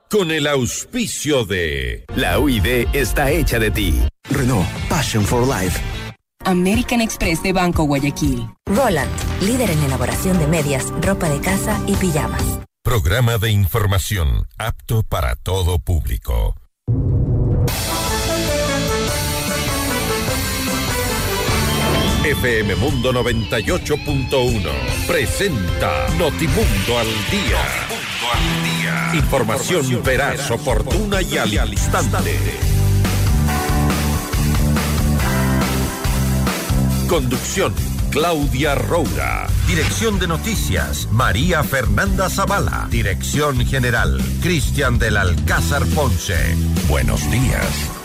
con el auspicio de... La UID está hecha de ti. Renault, Passion for Life. American Express de Banco Guayaquil. Roland, líder en elaboración de medias, ropa de casa y pijamas. Programa de información apto para todo público. FM Mundo 98.1 presenta Notimundo al Día. Información veraz, oportuna y al instante. Conducción, Claudia Roura. Dirección de Noticias, María Fernanda Zavala. Dirección General, Cristian del Alcázar Ponce. Buenos días.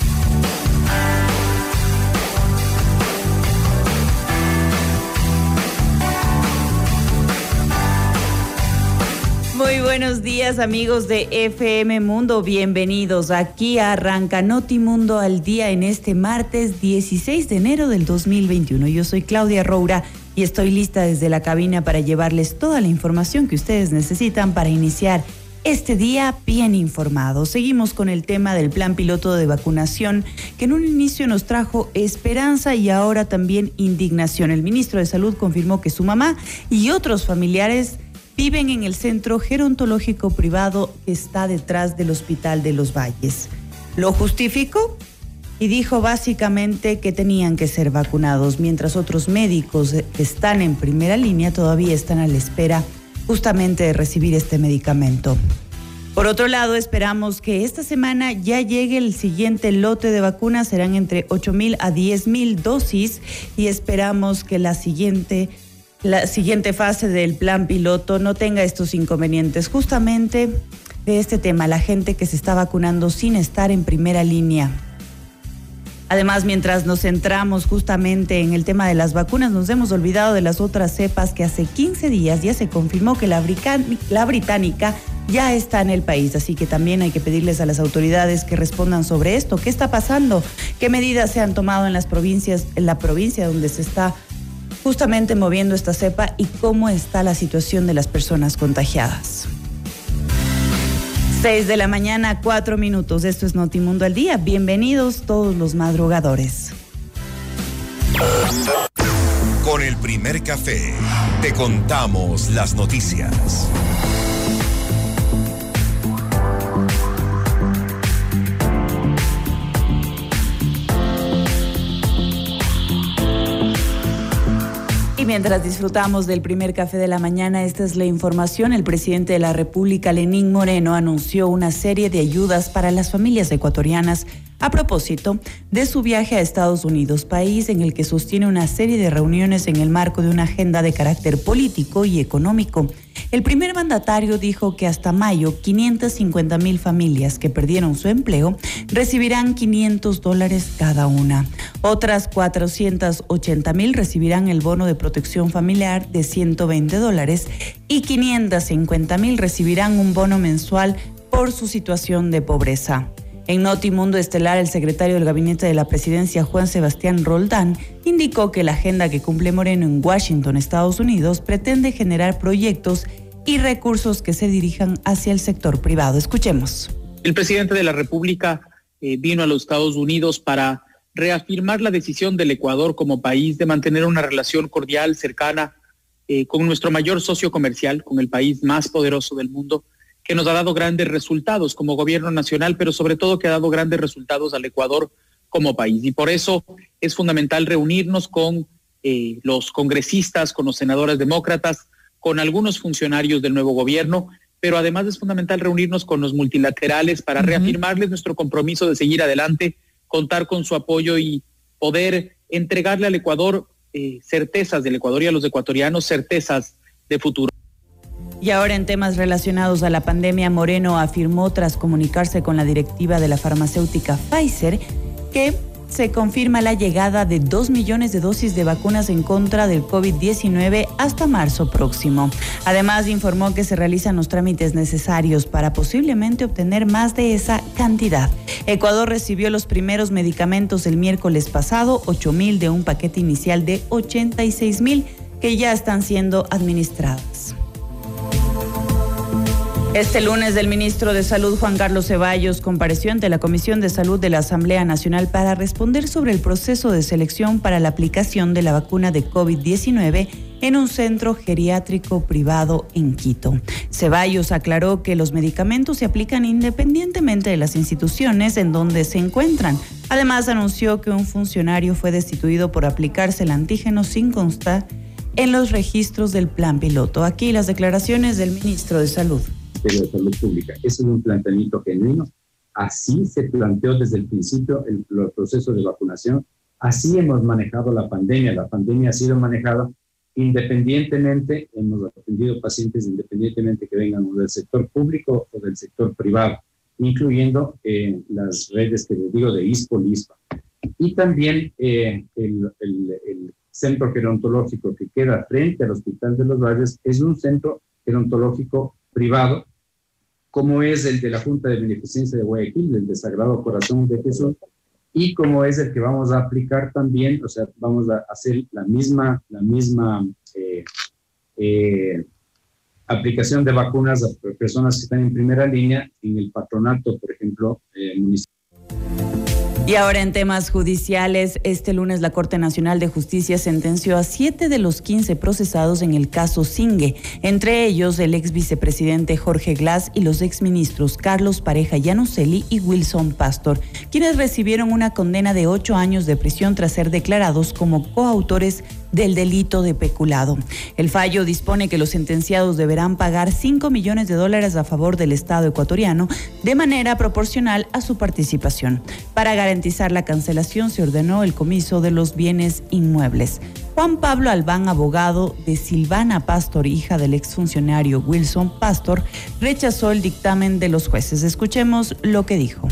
Muy buenos días, amigos de FM Mundo, bienvenidos. Aquí arranca Notimundo al Día en este martes 16 de enero del 2021. Yo soy Claudia Roura y estoy lista desde la cabina para llevarles toda la información que ustedes necesitan para iniciar este día bien informados. Seguimos con el tema del plan piloto de vacunación, que en un inicio nos trajo esperanza y ahora también indignación. El ministro de Salud confirmó que su mamá y otros familiares viven en el centro gerontológico privado que está detrás del Hospital de los Valles. Lo justificó y dijo básicamente que tenían que ser vacunados, mientras otros médicos que están en primera línea todavía están a la espera justamente de recibir este medicamento. Por otro lado, esperamos que esta semana ya llegue el siguiente lote de vacunas, serán entre 8,000 a 10,000 dosis y esperamos que la siguiente fase del plan piloto no tenga estos inconvenientes. Justamente de este tema, la gente que se está vacunando sin estar en primera línea. Además, mientras nos centramos justamente en el tema de las vacunas, nos hemos olvidado de las otras cepas que hace 15 días ya se confirmó que la británica ya está en el país. Así que también hay que pedirles a las autoridades que respondan sobre esto. ¿Qué está pasando? ¿Qué medidas se han tomado en la provincia donde se está justamente moviendo esta cepa y cómo está la situación de las personas contagiadas? 6 de la mañana, 4 minutos. Esto es Notimundo al Día. Bienvenidos todos los madrugadores. Con el primer café, te contamos las noticias. Mientras disfrutamos del primer café de la mañana, esta es la información. El presidente de la República, Lenín Moreno, anunció una serie de ayudas para las familias ecuatorianas a propósito de su viaje a Estados Unidos, país en el que sostiene una serie de reuniones en el marco de una agenda de carácter político y económico. El primer mandatario dijo que hasta mayo 550,000 familias que perdieron su empleo recibirán $500 cada una. Otras 480,000 recibirán el bono de protección familiar de $120 y 550,000 recibirán un bono mensual por su situación de pobreza. En Notimundo Estelar, el secretario del Gabinete de la Presidencia, Juan Sebastián Roldán, indicó que la agenda que cumple Moreno en Washington, Estados Unidos, pretende generar proyectos y recursos que se dirijan hacia el sector privado. Escuchemos. El presidente de la República vino a los Estados Unidos para reafirmar la decisión del Ecuador como país de mantener una relación cordial, cercana, con nuestro mayor socio comercial, con el país más poderoso del mundo, que nos ha dado grandes resultados como gobierno nacional, pero sobre todo que ha dado grandes resultados al Ecuador como país. Y por eso es fundamental reunirnos con los congresistas, con los senadores demócratas, con algunos funcionarios del nuevo gobierno, pero además es fundamental reunirnos con los multilaterales para reafirmarles nuestro compromiso de seguir adelante, contar con su apoyo y poder entregarle al Ecuador certezas del Ecuador y a los ecuatorianos certezas de futuro. Y ahora en temas relacionados a la pandemia, Moreno afirmó tras comunicarse con la directiva de la farmacéutica Pfizer que se confirma la llegada de 2 millones de dosis de vacunas en contra del COVID-19 hasta marzo próximo. Además, informó que se realizan los trámites necesarios para posiblemente obtener más de esa cantidad. Ecuador recibió los primeros medicamentos el miércoles pasado, 8,000 de un paquete inicial de 86,000 que ya están siendo administrados. Este lunes el ministro de Salud, Juan Carlos Ceballos, compareció ante la Comisión de Salud de la Asamblea Nacional para responder sobre el proceso de selección para la aplicación de la vacuna de COVID-19 en un centro geriátrico privado en Quito. Ceballos aclaró que los medicamentos se aplican independientemente de las instituciones en donde se encuentran. Además, anunció que un funcionario fue destituido por aplicarse el antígeno sin constar en los registros del plan piloto. Aquí las declaraciones del ministro de Salud. De Salud Pública. Ese es un planteamiento genuino. Así se planteó desde el principio el proceso de vacunación. Así hemos manejado la pandemia. La pandemia ha sido manejada independientemente, hemos atendido pacientes independientemente que vengan del sector público o del sector privado, incluyendo las redes que les digo de ISPO-LISPA. Y también el centro gerontológico que queda frente al Hospital de los Valles es un centro gerontológico privado, como es el de la Junta de Beneficencia de Guayaquil, el de Sagrado Corazón de Jesús, y como es el que vamos a aplicar también, o sea, vamos a hacer la misma aplicación de vacunas a personas que están en primera línea en el patronato, por ejemplo, municipal. Y ahora en temas judiciales, este lunes la Corte Nacional de Justicia sentenció a 7 de los 15 procesados en el caso Singue, entre ellos el ex vicepresidente Jorge Glass y los exministros Carlos Pareja Llanuselli y Wilson Pastor, quienes recibieron una condena de 8 años de prisión tras ser declarados como coautores del delito de peculado. El fallo dispone que los sentenciados deberán pagar $5 millones a favor del Estado ecuatoriano de manera proporcional a su participación. Para garantizar la cancelación se ordenó el comiso de los bienes inmuebles. Juan Pablo Albán, abogado de Silvana Pastor, hija del exfuncionario Wilson Pastor, rechazó el dictamen de los jueces. Escuchemos lo que dijo.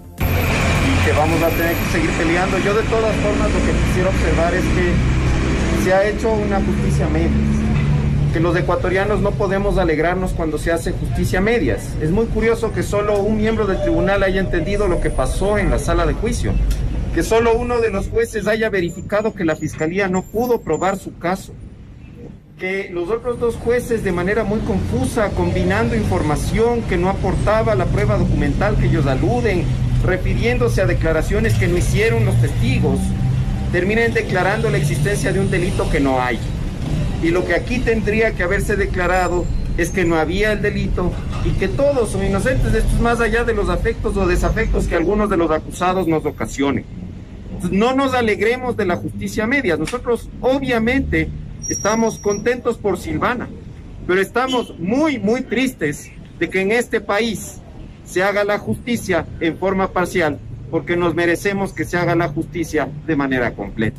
Que vamos a tener que seguir peleando. Yo de todas formas lo que quisiera observar es que se ha hecho una justicia a medias, que los ecuatorianos no podemos alegrarnos cuando se hace justicia a medias. Es muy curioso que solo un miembro del tribunal haya entendido lo que pasó en la sala de juicio, que solo uno de los jueces haya verificado que la fiscalía no pudo probar su caso, que los otros dos jueces de manera muy confusa, combinando información que no aportaba la prueba documental que ellos aluden, refiriéndose a declaraciones que no hicieron los testigos, terminen declarando la existencia de un delito que no hay. Y lo que aquí tendría que haberse declarado es que no había el delito y que todos son inocentes. Esto es más allá de los afectos o desafectos que algunos de los acusados nos ocasionen. Entonces, no nos alegremos de la justicia a medias. Nosotros obviamente estamos contentos por Silvana, pero estamos muy, muy tristes de que en este país se haga la justicia en forma parcial, porque nos merecemos que se haga la justicia de manera completa.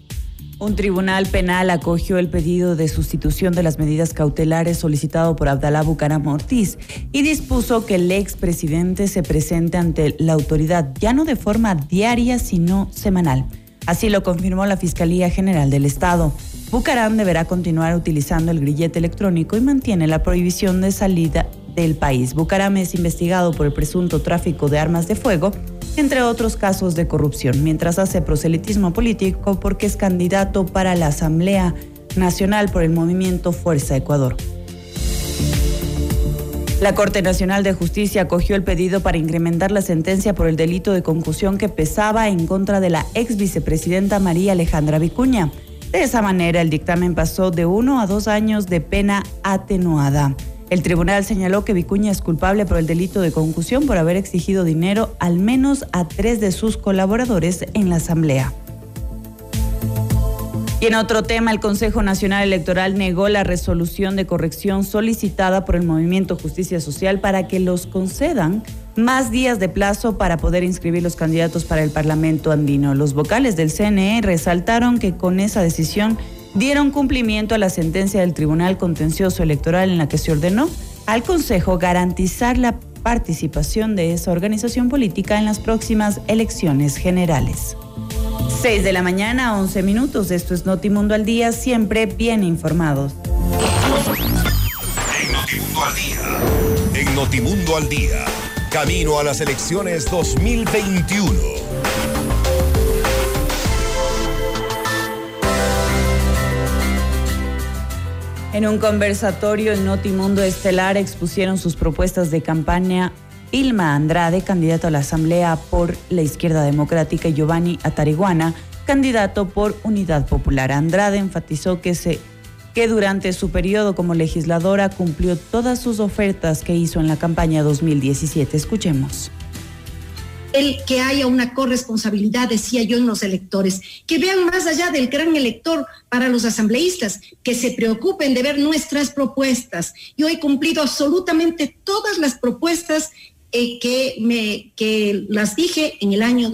Un tribunal penal acogió el pedido de sustitución de las medidas cautelares solicitado por Abdalá Bucaram Ortiz y dispuso que el expresidente se presente ante la autoridad ya no de forma diaria, sino semanal. Así lo confirmó la Fiscalía General del Estado. Bucaram deberá continuar utilizando el grillete electrónico y mantiene la prohibición de salida del país. Bucaram es investigado por el presunto tráfico de armas de fuego, entre otros casos de corrupción, mientras hace proselitismo político porque es candidato para la Asamblea Nacional por el movimiento Fuerza Ecuador. La Corte Nacional de Justicia acogió el pedido para incrementar la sentencia por el delito de concusión que pesaba en contra de la ex vicepresidenta María Alejandra Vicuña. De esa manera, el dictamen pasó de 1 a 2 años de pena atenuada. El tribunal señaló que Vicuña es culpable por el delito de concusión por haber exigido dinero al menos a 3 de sus colaboradores en la Asamblea. Y en otro tema, el Consejo Nacional Electoral negó la resolución de corrección solicitada por el Movimiento Justicia Social para que los concedan más días de plazo para poder inscribir los candidatos para el Parlamento andino. Los vocales del CNE resaltaron que con esa decisión dieron cumplimiento a la sentencia del Tribunal Contencioso Electoral en la que se ordenó al Consejo garantizar la participación de esa organización política en las próximas elecciones generales. 6 de la mañana, 11 minutos. Esto es Notimundo al Día, siempre bien informados. En Notimundo al Día. En Notimundo al Día. Camino a las elecciones 2021. En un conversatorio en Notimundo Estelar expusieron sus propuestas de campaña Vilma Andrade, candidato a la Asamblea por la Izquierda Democrática, y Giovanni Atariguana, candidato por Unidad Popular. Andrade enfatizó que durante su periodo como legisladora cumplió todas sus ofertas que hizo en la campaña 2017. Escuchemos. Que haya una corresponsabilidad, decía yo, en los electores, que vean más allá del gran elector para los asambleístas, que se preocupen de ver nuestras propuestas. Yo he cumplido absolutamente todas las propuestas que las dije en el año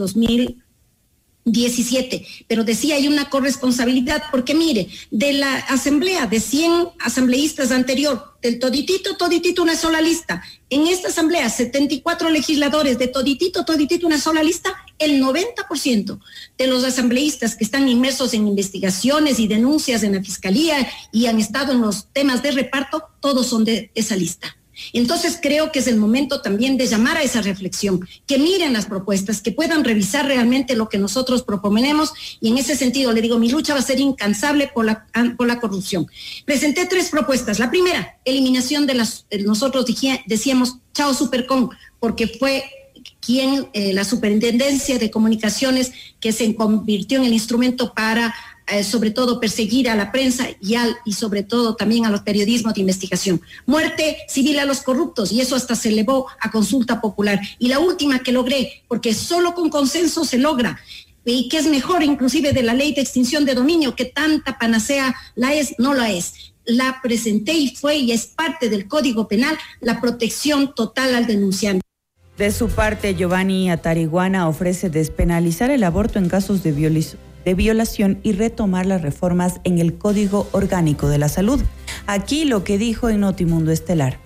2017, pero decía hay una corresponsabilidad, porque mire, de la asamblea de 100 asambleístas anterior, del toditito una sola lista. En esta asamblea, 74 legisladores, de toditito una sola lista, el 90% de los asambleístas que están inmersos en investigaciones y denuncias en la fiscalía y han estado en los temas de reparto, todos son de esa lista. Entonces creo que es el momento también de llamar a esa reflexión, que miren las propuestas, que puedan revisar realmente lo que nosotros proponemos, y en ese sentido le digo, mi lucha va a ser incansable por la corrupción. Presenté 3 propuestas. La primera, eliminación de nosotros decíamos chao Supercom, porque fue la Superintendencia de Comunicaciones que se convirtió en el instrumento para sobre todo perseguir a la prensa y sobre todo también a los periodismos de investigación. Muerte civil a los corruptos, y eso hasta se elevó a consulta popular. Y la última que logré, porque solo con consenso se logra, y que es mejor inclusive de la ley de extinción de dominio, que tanta panacea no la es. La presenté y es parte del Código Penal, la protección total al denunciante. De su parte, Giovanni Atariguana ofrece despenalizar el aborto en casos de violación y retomar las reformas en el Código Orgánico de la Salud. Aquí lo que dijo en Notimundo Estelar.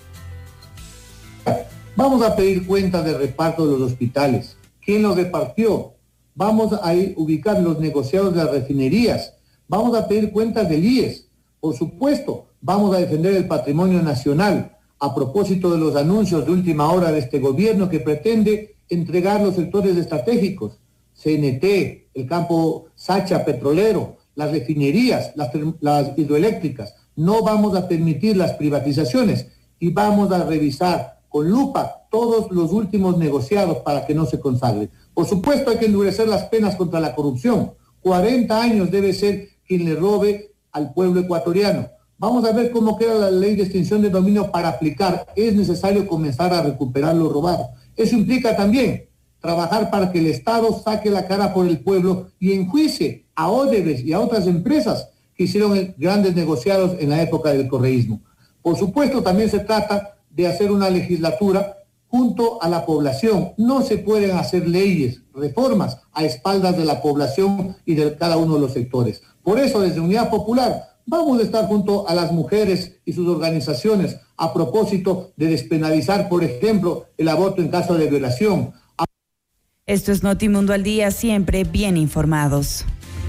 Vamos a pedir cuentas de reparto de los hospitales. ¿Quién los repartió? Vamos a ubicar los negociados de las refinerías. Vamos a pedir cuentas del IES. Por supuesto, vamos a defender el patrimonio nacional a propósito de los anuncios de última hora de este gobierno que pretende entregar los sectores estratégicos. CNT, el campo Sacha petrolero, las refinerías, las hidroeléctricas. No vamos a permitir las privatizaciones y vamos a revisar con lupa todos los últimos negociados para que no se consagren. Por supuesto, hay que endurecer las penas contra la corrupción. 40 años debe ser quien le robe al pueblo ecuatoriano. Vamos a ver cómo queda la ley de extinción de dominio para aplicar. Es necesario comenzar a recuperar lo robado. Eso implica también trabajar para que el Estado saque la cara por el pueblo y enjuicie a Odebrecht y a otras empresas que hicieron grandes negociados en la época del correísmo. Por supuesto, también se trata de hacer una legislatura junto a la población. No se pueden hacer leyes, reformas a espaldas de la población y de cada uno de los sectores. Por eso, desde Unidad Popular, vamos a estar junto a las mujeres y sus organizaciones a propósito de despenalizar, por ejemplo, el aborto en caso de violación. Esto es Notimundo al Día, siempre bien informados.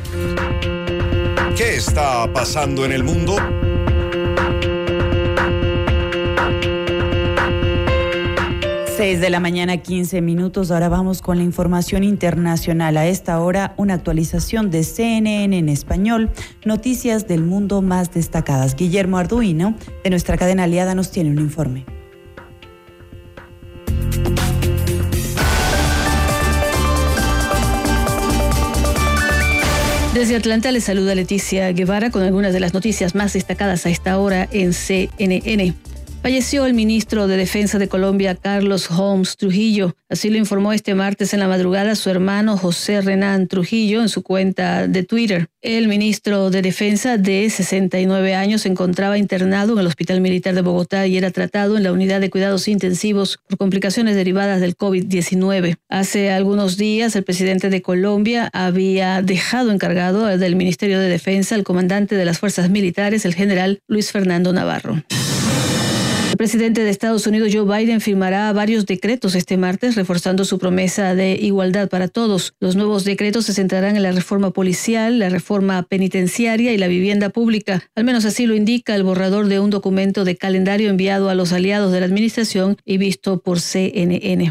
¿Qué está pasando en el mundo? Seis de la mañana, 15 minutos. Ahora vamos con la información internacional. A esta hora, una actualización de CNN en español, noticias del mundo más destacadas. Guillermo Arduino, de nuestra cadena aliada, nos tiene un informe. Desde Atlanta les saluda Leticia Guevara con algunas de las noticias más destacadas a esta hora en CNN. Falleció el ministro de Defensa de Colombia, Carlos Holmes Trujillo. Así lo informó este martes en la madrugada su hermano José Renán Trujillo en su cuenta de Twitter. El ministro de Defensa, de 69 años, se encontraba internado en el Hospital Militar de Bogotá y era tratado en la unidad de cuidados intensivos por complicaciones derivadas del COVID-19. Hace algunos días, el presidente de Colombia había dejado encargado del Ministerio de Defensa al comandante de las fuerzas militares, el general Luis Fernando Navarro. El presidente de Estados Unidos, Joe Biden, firmará varios decretos este martes, reforzando su promesa de igualdad para todos. Los nuevos decretos se centrarán en la reforma policial, la reforma penitenciaria y la vivienda pública. Al menos así lo indica el borrador de un documento de calendario enviado a los aliados de la administración y visto por CNN.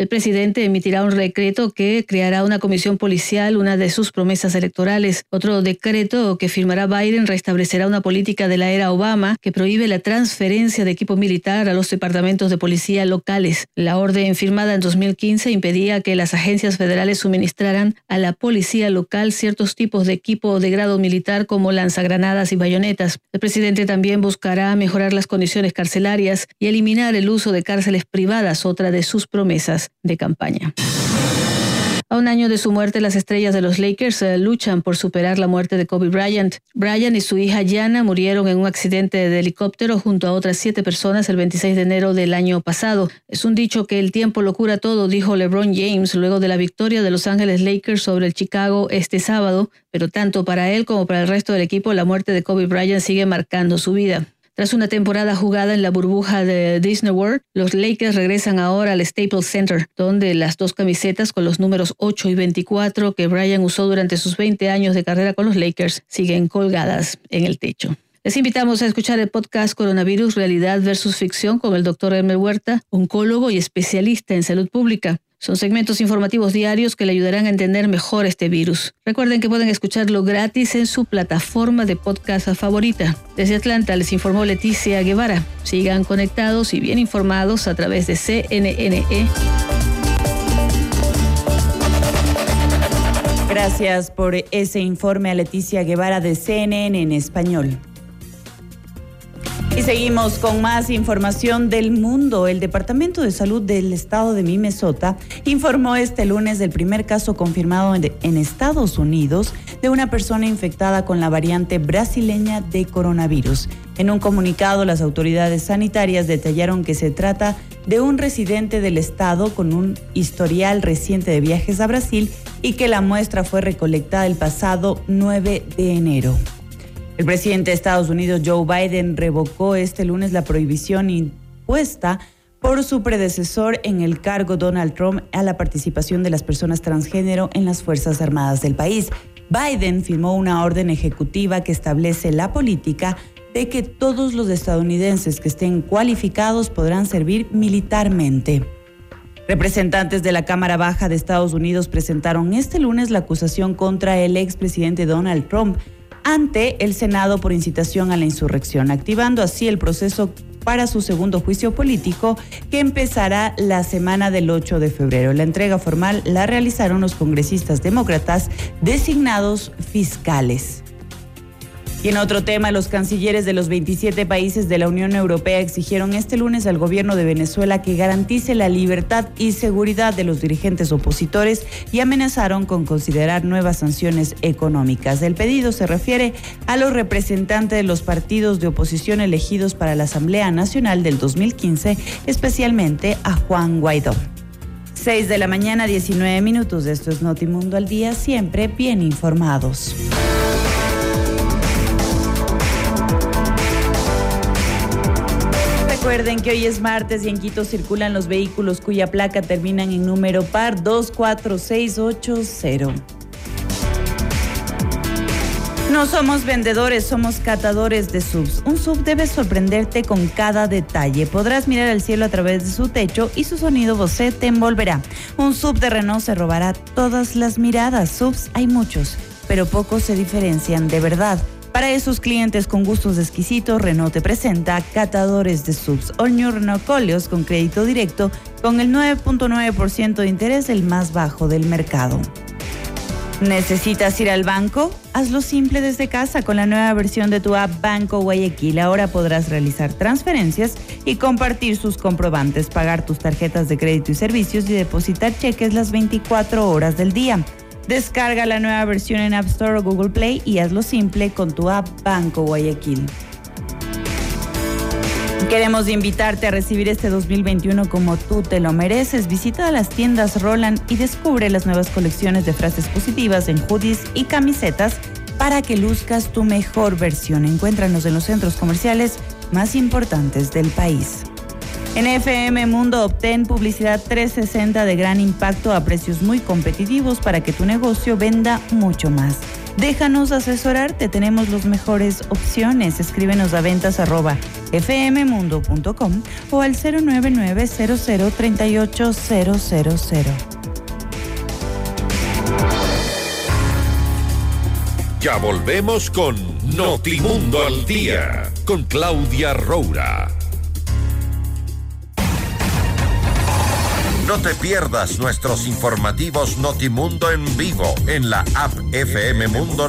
El presidente emitirá un decreto que creará una comisión policial, una de sus promesas electorales. Otro decreto que firmará Biden restablecerá una política de la era Obama que prohíbe la transferencia de equipo militar a los departamentos de policía locales. La orden firmada en 2015 impedía que las agencias federales suministraran a la policía local ciertos tipos de equipo de grado militar como lanzagranadas y bayonetas. El presidente también buscará mejorar las condiciones carcelarias y eliminar el uso de cárceles privadas, otra de sus promesas de campaña. A un año de su muerte, las estrellas de los Lakers luchan por superar la muerte de Kobe Bryant. Bryant y su hija Gianna murieron en un accidente de helicóptero junto a otras 7 personas el 26 de enero del año pasado. Es un dicho que el tiempo lo cura todo, dijo LeBron James luego de la victoria de Los Ángeles Lakers sobre el Chicago este sábado, pero tanto para él como para el resto del equipo, la muerte de Kobe Bryant sigue marcando su vida. Tras una temporada jugada en la burbuja de Disney World, los Lakers regresan ahora al Staples Center, donde las 2 camisetas con los números 8 y 24 que Bryant usó durante sus 20 años de carrera con los Lakers siguen colgadas en el techo. Les invitamos a escuchar el podcast Coronavirus, Realidad versus Ficción con el Dr. Hermel Huerta, oncólogo y especialista en salud pública. Son segmentos informativos diarios que le ayudarán a entender mejor este virus. Recuerden que pueden escucharlo gratis en su plataforma de podcast favorita. Desde Atlanta les informó Leticia Guevara. Sigan conectados y bien informados a través de CNN. Gracias por ese informe a Leticia Guevara de CNN en español. Y seguimos con más información del mundo. El Departamento de Salud del estado de Minnesota informó este lunes del primer caso confirmado en Estados Unidos de una persona infectada con la variante brasileña de coronavirus. En un comunicado, las autoridades sanitarias detallaron que se trata de un residente del estado con un historial reciente de viajes a Brasil y que la muestra fue recolectada el pasado 9 de enero. El presidente de Estados Unidos, Joe Biden, revocó este lunes la prohibición impuesta por su predecesor en el cargo, Donald Trump, a la participación de las personas transgénero en las Fuerzas Armadas del país. Biden firmó una orden ejecutiva que establece la política de que todos los estadounidenses que estén cualificados podrán servir militarmente. Representantes de la Cámara Baja de Estados Unidos presentaron este lunes la acusación contra el expresidente Donald Trump ante el Senado por incitación a la insurrección, activando así el proceso para su segundo juicio político que empezará la semana del 8 de febrero. La entrega formal la realizaron los congresistas demócratas designados fiscales. Y en otro tema, los cancilleres de los 27 países de la Unión Europea exigieron este lunes al gobierno de Venezuela que garantice la libertad y seguridad de los dirigentes opositores y amenazaron con considerar nuevas sanciones económicas. El pedido se refiere a los representantes de los partidos de oposición elegidos para la Asamblea Nacional del 2015, especialmente a Juan Guaidó. 6 de la mañana, 19 minutos. Esto es Notimundo al Día, siempre bien informados. Recuerden que hoy es martes y en Quito circulan los vehículos cuya placa terminan en número par 24680. No somos vendedores, somos catadores de subs. Un sub debe sorprenderte con cada detalle. Podrás mirar al cielo a través de su techo y su sonido Bose te envolverá. Un sub de Renault se robará todas las miradas. Subs hay muchos, pero pocos se diferencian de verdad. Para esos clientes con gustos exquisitos, Renault te presenta catadores de subs. All New Renault Koleos con crédito directo con el 9.9% de interés, el más bajo del mercado. ¿Necesitas ir al banco? Hazlo simple desde casa con la nueva versión de tu app Banco Guayaquil. Ahora podrás realizar transferencias y compartir sus comprobantes, pagar tus tarjetas de crédito y servicios y depositar cheques las 24 horas del día. Descarga la nueva versión en App Store o Google Play y hazlo simple con tu app Banco Guayaquil. Queremos invitarte a recibir este 2021 como tú te lo mereces. Visita las tiendas Roland y descubre las nuevas colecciones de frases positivas en hoodies y camisetas para que luzcas tu mejor versión. Encuéntranos en los centros comerciales más importantes del país. En FM Mundo, obtén publicidad 360 de gran impacto a precios muy competitivos para que tu negocio venda mucho más. Déjanos asesorarte, tenemos las mejores opciones. Escríbenos a ventas@fmmundo.com o al 099-0038-000. Ya volvemos con Notimundo al Día, con Claudia Roura. No te pierdas nuestros informativos Notimundo en vivo en la app FM Mundo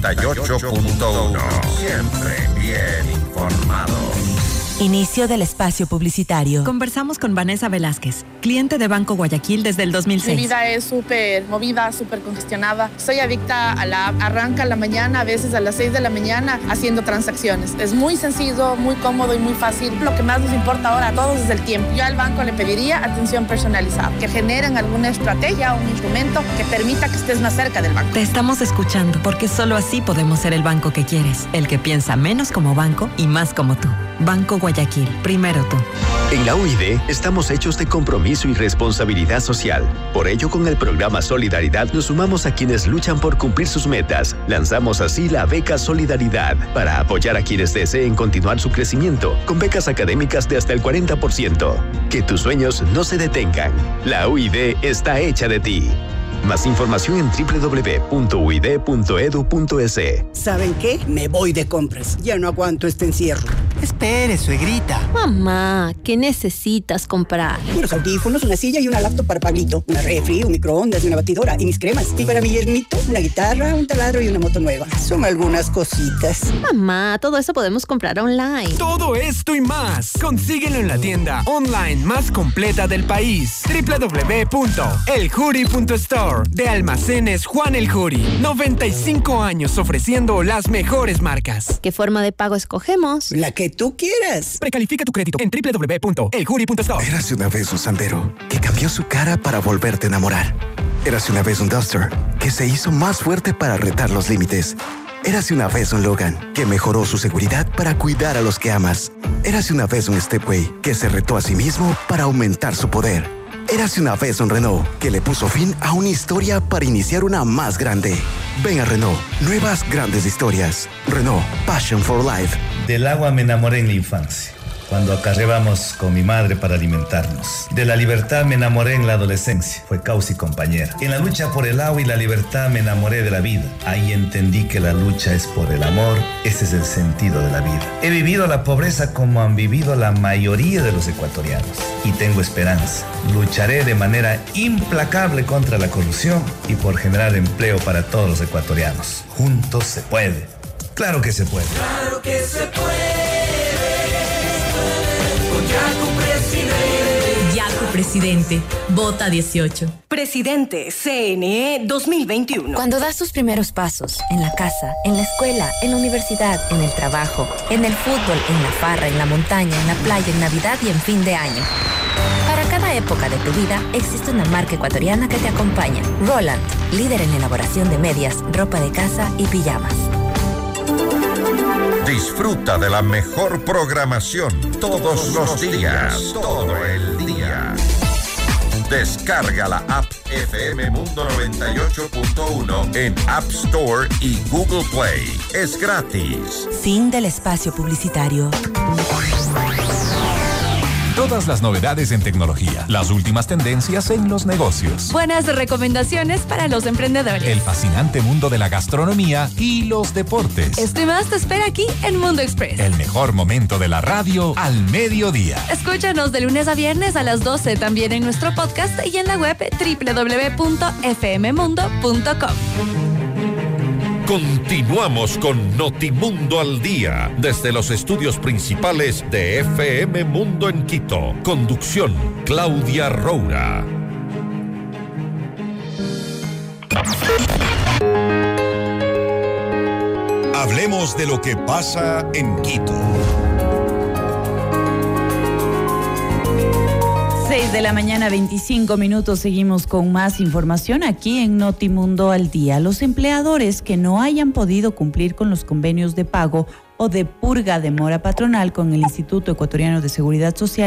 98.1. Siempre bien informados. Inicio del espacio publicitario. Conversamos con Vanessa Velázquez, cliente de Banco Guayaquil desde el 2006. Mi vida es súper movida, súper congestionada. Soy adicta a la app. Arranca a la mañana, a veces a las 6 de la mañana, haciendo transacciones. Es muy sencillo, muy cómodo y muy fácil. Lo que más nos importa ahora a todos es el tiempo. Yo al banco le pediría atención personalizada, que generen alguna estrategia o un instrumento que permita que estés más cerca del banco. Te estamos escuchando, porque solo así podemos ser el banco que quieres, el que piensa menos como banco y más como tú. Banco Guayaquil, primero tú. En la UID estamos hechos de compromiso y responsabilidad social. Por ello, con el programa Solidaridad nos sumamos a quienes luchan por cumplir sus metas. Lanzamos así la beca Solidaridad para apoyar a quienes deseen continuar su crecimiento con becas académicas de hasta el 40%. Que tus sueños no se detengan. La UID está hecha de ti. Más información en www.uid.edu.es. ¿Saben qué? Me voy de compras. Ya no aguanto este encierro. Espere, suegrita. Mamá, ¿qué necesitas comprar? Unos audífonos, una silla y una laptop para Pablito. Una refri, un microondas y una batidora. Y mis cremas. Y para mi yernito, una guitarra, un taladro y una moto nueva. Son algunas cositas. Mamá, todo eso podemos comprar online. Todo esto y más. Consíguelo en la tienda online más completa del país. www.eljuri.store. De Almacenes Juan El Juri. 95 años ofreciendo las mejores marcas. ¿Qué forma de pago escogemos? La que tú quieras. Precalifica tu crédito en www.eljuri.store. Érase una vez un Sandero que cambió su cara para volverte a enamorar. Érase una vez un Duster que se hizo más fuerte para retar los límites. Érase una vez un Logan que mejoró su seguridad para cuidar a los que amas. Érase una vez un Stepway que se retó a sí mismo para aumentar su poder. Érase una vez un Renault que le puso fin a una historia para iniciar una más grande. Ven a Renault, nuevas grandes historias. Renault, Passion for Life. Del agua me enamoré en la infancia, cuando acarreábamos con mi madre para alimentarnos. De la libertad me enamoré en la adolescencia, fue causa y compañera. En la lucha por el agua y la libertad me enamoré de la vida. Ahí entendí que la lucha es por el amor, ese es el sentido de la vida. He vivido la pobreza como han vivido la mayoría de los ecuatorianos y tengo esperanza. Lucharé de manera implacable contra la corrupción y por generar empleo para todos los ecuatorianos. Juntos se puede. Claro que se puede. Claro que se puede. Yacu Presidente. Vota 18. Presidente, CNE 2021. Cuando das tus primeros pasos, en la casa, en la escuela, en la universidad, en el trabajo, en el fútbol, en la farra, en la montaña, en la playa, en Navidad y en fin de año. Para cada época de tu vida, existe una marca ecuatoriana que te acompaña. Roland, líder en elaboración de medias, ropa de casa y pijamas. Disfruta de la mejor programación todos los días, todo el día. Descarga la app FM Mundo 98.1 en App Store y Google Play. Es gratis. Fin del espacio publicitario. Todas las novedades en tecnología, las últimas tendencias en los negocios. Buenas recomendaciones para los emprendedores. El fascinante mundo de la gastronomía y los deportes. Esto y más te espera aquí en Mundo Express. El mejor momento de la radio al mediodía. Escúchanos de lunes a viernes a las 12, también en nuestro podcast y en la web www.fmmundo.com. Continuamos con Notimundo al Día, desde los estudios principales de FM Mundo en Quito. Conducción, Claudia Roura. Hablemos de lo que pasa en Quito. 6 de la mañana, 25 minutos. Seguimos con más información aquí en Notimundo al Día. Los empleadores que no hayan podido cumplir con los convenios de pago o de purga de mora patronal con el Instituto Ecuatoriano de Seguridad Social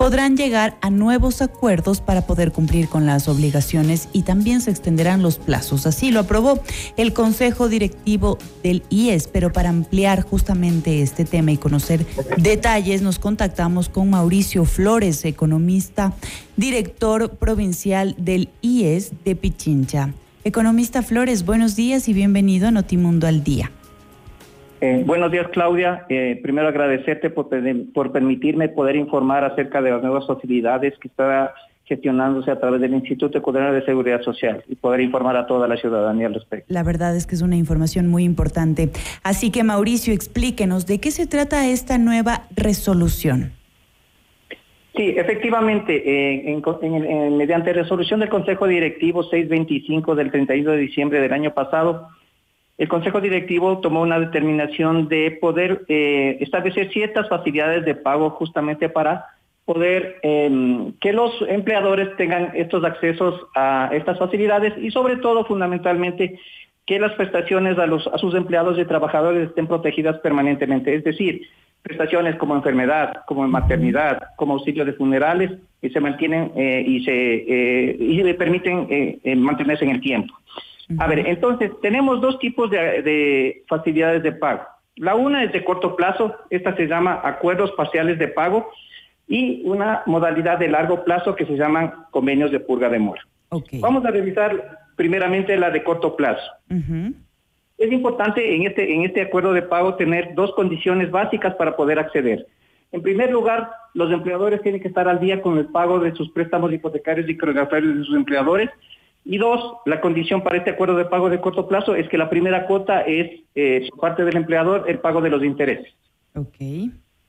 podrán llegar a nuevos acuerdos para poder cumplir con las obligaciones y también se extenderán los plazos. Así lo aprobó el Consejo Directivo del IES, pero para ampliar justamente este tema y conocer detalles nos contactamos con Mauricio Flores, economista, director provincial del IES de Pichincha. Economista Flores, buenos días y bienvenido a Notimundo al Día. Buenos días, Claudia. Primero agradecerte por permitirme poder informar acerca de las nuevas facilidades que está gestionándose a través del Instituto Ecuatoriano de Seguridad Social y poder informar a toda la ciudadanía al respecto. La verdad es que es una información muy importante. Así que, Mauricio, explíquenos de qué se trata esta nueva resolución. Sí, efectivamente, mediante resolución del Consejo Directivo 625 del 31 de diciembre del año pasado, el Consejo Directivo tomó una determinación de poder establecer ciertas facilidades de pago justamente para poder que los empleadores tengan estos accesos a estas facilidades y sobre todo, fundamentalmente, que las prestaciones a sus empleados y trabajadores estén protegidas permanentemente. Es decir, prestaciones como enfermedad, como maternidad, como auxilio de funerales, que se mantienen y le permiten mantenerse en el tiempo. A ver, entonces, tenemos dos tipos de facilidades de pago. La una es de corto plazo, esta se llama acuerdos parciales de pago, y una modalidad de largo plazo que se llaman convenios de purga de mora. Okay. Vamos a revisar primeramente la de corto plazo. Es importante en este acuerdo de pago tener dos condiciones básicas para poder acceder. En primer lugar, los empleadores tienen que estar al día con el pago de sus préstamos hipotecarios y crediticios de sus empleadores. Y dos, la condición para este acuerdo de pago de corto plazo es que la primera cuota es, por parte del empleador, el pago de los intereses. Okay.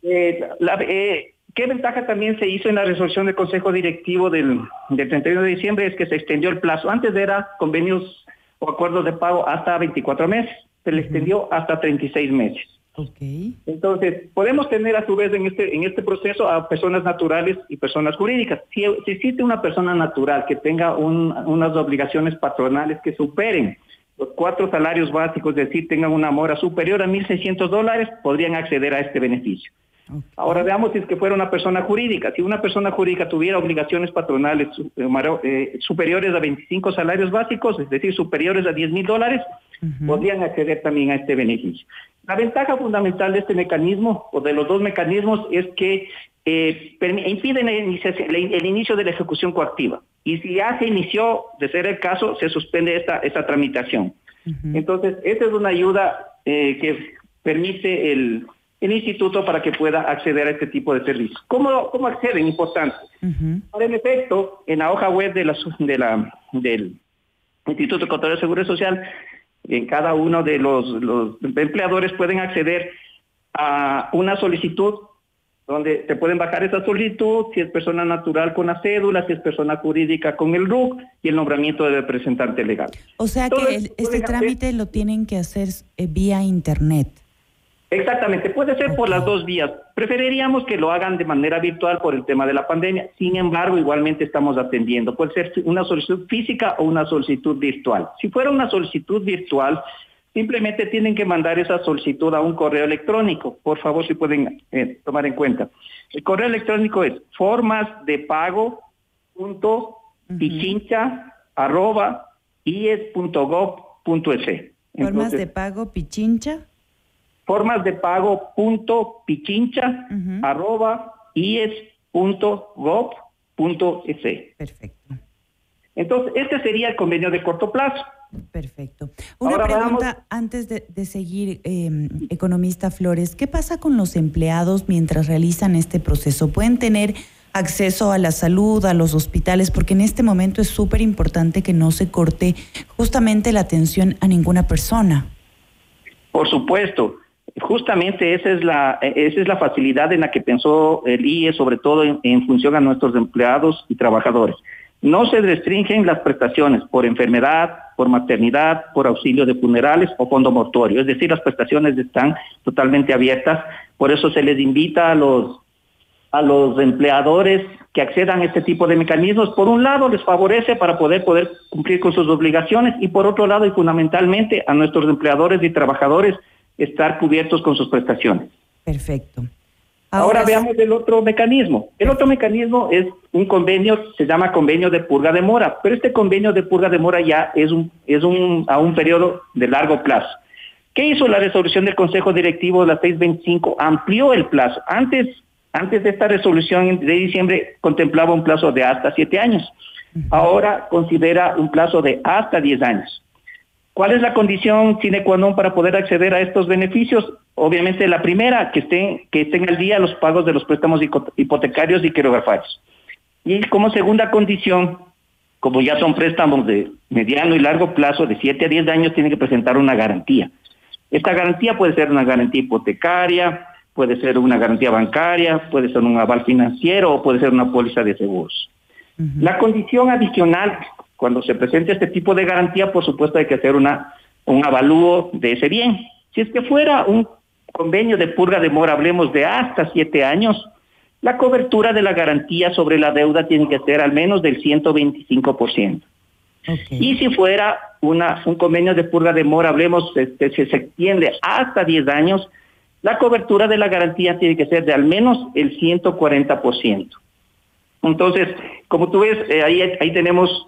¿Qué ventaja también se hizo en la resolución del Consejo Directivo del 31 de diciembre? Es que se extendió el plazo. Antes era convenios o acuerdos de pago hasta 24 meses. Se le extendió hasta 36 meses. Okay. Entonces, podemos tener a su vez en este proceso a personas naturales y personas jurídicas. Si existe una persona natural que tenga unas obligaciones patronales que superen los 4 salarios básicos, es decir, tengan una mora superior a $1,600, podrían acceder a este beneficio. Okay. Ahora veamos si es que fuera una persona jurídica. Si una persona jurídica tuviera obligaciones patronales superiores a 25 salarios básicos, es decir, superiores a $10,000, podrían acceder también a este beneficio. La ventaja fundamental de este mecanismo, o de los dos mecanismos, es que impiden el inicio de la ejecución coactiva. Y si ya se inició, de ser el caso, se suspende esta tramitación. Entonces, esta es una ayuda que permite el instituto para que pueda acceder a este tipo de servicios. ¿Cómo acceden? Importante. Ahora, en efecto, en la hoja web del Instituto Ecuatoriano de Seguridad Social, en cada uno de los empleadores pueden acceder a una solicitud donde te pueden bajar esa solicitud, si es persona natural con la cédula, si es persona jurídica con el RUC y el nombramiento del representante legal. O sea que este trámite lo tienen que hacer vía internet. Exactamente, puede ser por las dos vías. Preferiríamos que lo hagan de manera virtual por el tema de la pandemia. Sin embargo, igualmente estamos atendiendo. Puede ser una solicitud física o una solicitud virtual. Si fuera una solicitud virtual, simplemente tienen que mandar esa solicitud a un correo electrónico. Por favor, si pueden tomar en cuenta. El correo electrónico es formasdepago.pichincha@ies.gov.es. Formas de pago Pichincha. formasdepago.pichincha@ies.gov.es. Perfecto. Entonces, este sería el convenio de corto plazo. Perfecto. Una pregunta antes de seguir, economista Flores. ¿Qué pasa con los empleados mientras realizan este proceso? ¿Pueden tener acceso a la salud, a los hospitales? Porque en este momento es súper importante que no se corte justamente la atención a ninguna persona. Por supuesto. Justamente esa es la facilidad en la que pensó el IES, sobre todo en función a nuestros empleados y trabajadores. No se restringen las prestaciones por enfermedad, por maternidad, por auxilio de funerales o fondo mortuorio. Es decir, las prestaciones están totalmente abiertas. Por eso se les invita a los empleadores que accedan a este tipo de mecanismos. Por un lado, les favorece para poder cumplir con sus obligaciones y por otro lado, y fundamentalmente, a nuestros empleadores y trabajadores estar cubiertos con sus prestaciones. Perfecto. Ahora veamos el otro mecanismo. El otro mecanismo es un convenio, se llama convenio de purga de mora, pero este convenio de purga de mora ya es a un periodo de largo plazo. ¿Qué hizo la resolución del Consejo Directivo de la 625? Amplió el plazo. Antes de esta resolución de diciembre contemplaba un plazo de hasta 7 años. Ahora considera un plazo de hasta 10 años. ¿Cuál es la condición sine qua non para poder acceder a estos beneficios? Obviamente la primera, que estén al día los pagos de los préstamos hipotecarios y quirografarios. Y como segunda condición, como ya son préstamos de mediano y largo plazo, de 7 a 10 años, tienen que presentar una garantía. Esta garantía puede ser una garantía hipotecaria, puede ser una garantía bancaria, puede ser un aval financiero o puede ser una póliza de seguros. La condición adicional, cuando se presente este tipo de garantía, por supuesto hay que hacer un avalúo de ese bien. Si es que fuera un convenio de purga de mora, hablemos de hasta 7 años, la cobertura de la garantía sobre la deuda tiene que ser al menos del 125%. Y si fuera un convenio de purga de mora, hablemos, se extiende hasta 10 años, la cobertura de la garantía tiene que ser de al menos el 140%. Entonces, como tú ves, ahí tenemos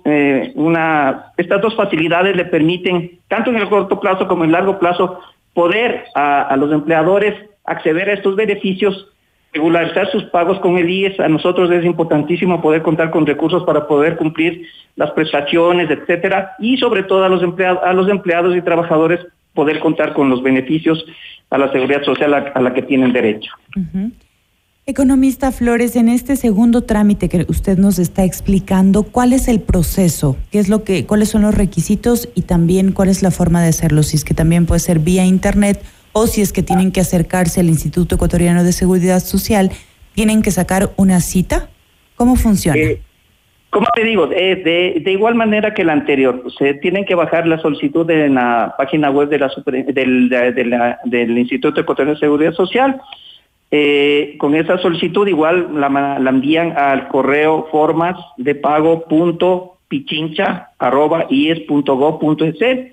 estas dos facilidades le permiten, tanto en el corto plazo como en el largo plazo, poder a los empleadores acceder a estos beneficios, regularizar sus pagos con el IES. A nosotros es importantísimo poder contar con recursos para poder cumplir las prestaciones, etcétera, y sobre todo a los empleados y trabajadores poder contar con los beneficios a la seguridad social a la que tienen derecho. Economista Flores, en este segundo trámite que usted nos está explicando, ¿cuál es el proceso? ¿Cuáles son los requisitos y también cuál es la forma de hacerlo? Si es que también puede ser vía internet o si es que tienen que acercarse al Instituto Ecuatoriano de Seguridad Social, ¿tienen que sacar una cita? ¿Cómo funciona? Como te digo, de igual manera que la anterior, se tienen que bajar la solicitud en la página web del Instituto Ecuatoriano de Seguridad Social. Con esa solicitud igual la envían al correo formasdepago.pichincha@ies.gov.es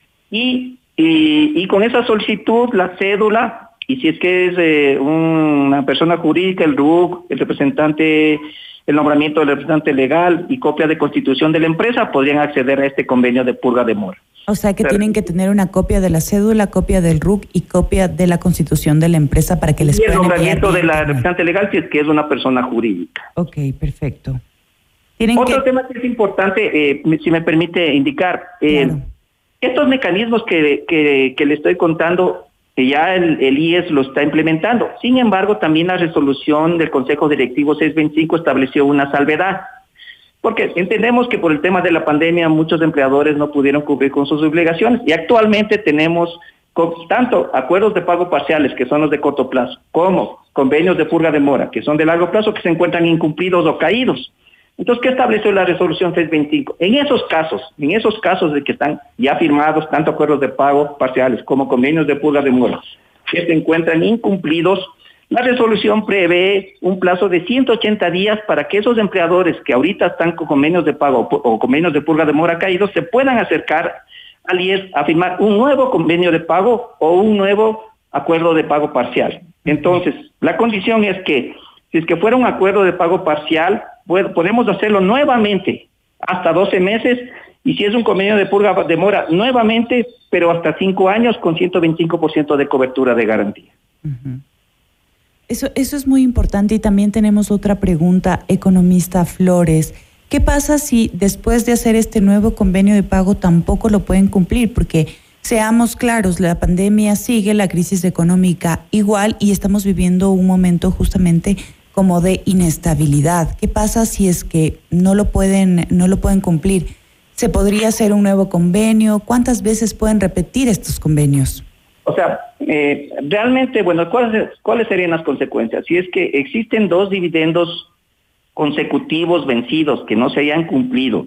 y con esa solicitud la cédula, y si es que es una persona jurídica, el RUC, el nombramiento del representante legal y copia de constitución de la empresa, podrían acceder a este convenio de purga de mora. O sea que tienen que tener una copia de la cédula, copia del RUC y copia de la constitución de la empresa para que les puedan enviar. Y el nombramiento de la representante legal si es que es una persona jurídica. Ok, perfecto. Otro tema que es importante, si me permite indicar, claro. Estos mecanismos que le estoy contando, que ya el IES lo está implementando. Sin embargo, también la resolución del Consejo Directivo 625 estableció una salvedad. Porque entendemos que por el tema de la pandemia muchos empleadores no pudieron cumplir con sus obligaciones y actualmente tenemos tanto acuerdos de pago parciales, que son los de corto plazo, como convenios de purga de mora, que son de largo plazo, que se encuentran incumplidos o caídos. Entonces, ¿qué estableció la resolución 625? En esos casos de que están ya firmados tanto acuerdos de pago parciales como convenios de purga de mora, que se encuentran incumplidos, la resolución prevé un plazo de 180 días para que esos empleadores que ahorita están con convenios de pago o convenios de purga de mora caídos se puedan acercar al IES a firmar un nuevo convenio de pago o un nuevo acuerdo de pago parcial. Entonces, la condición es que si es que fuera un acuerdo de pago parcial, podemos hacerlo nuevamente hasta 12 meses y si es un convenio de purga de mora, nuevamente, pero hasta 5 años con 125% de cobertura de garantía. Eso es muy importante y también tenemos otra pregunta, economista Flores. ¿Qué pasa si después de hacer este nuevo convenio de pago tampoco lo pueden cumplir? Porque seamos claros, la pandemia sigue, la crisis económica igual y estamos viviendo un momento justamente como de inestabilidad. ¿Qué pasa si es que no lo pueden cumplir? ¿Se podría hacer un nuevo convenio? ¿Cuántas veces pueden repetir estos convenios? O sea, realmente, bueno, ¿cuáles serían las consecuencias? Si es que existen 2 dividendos consecutivos vencidos que no se hayan cumplido,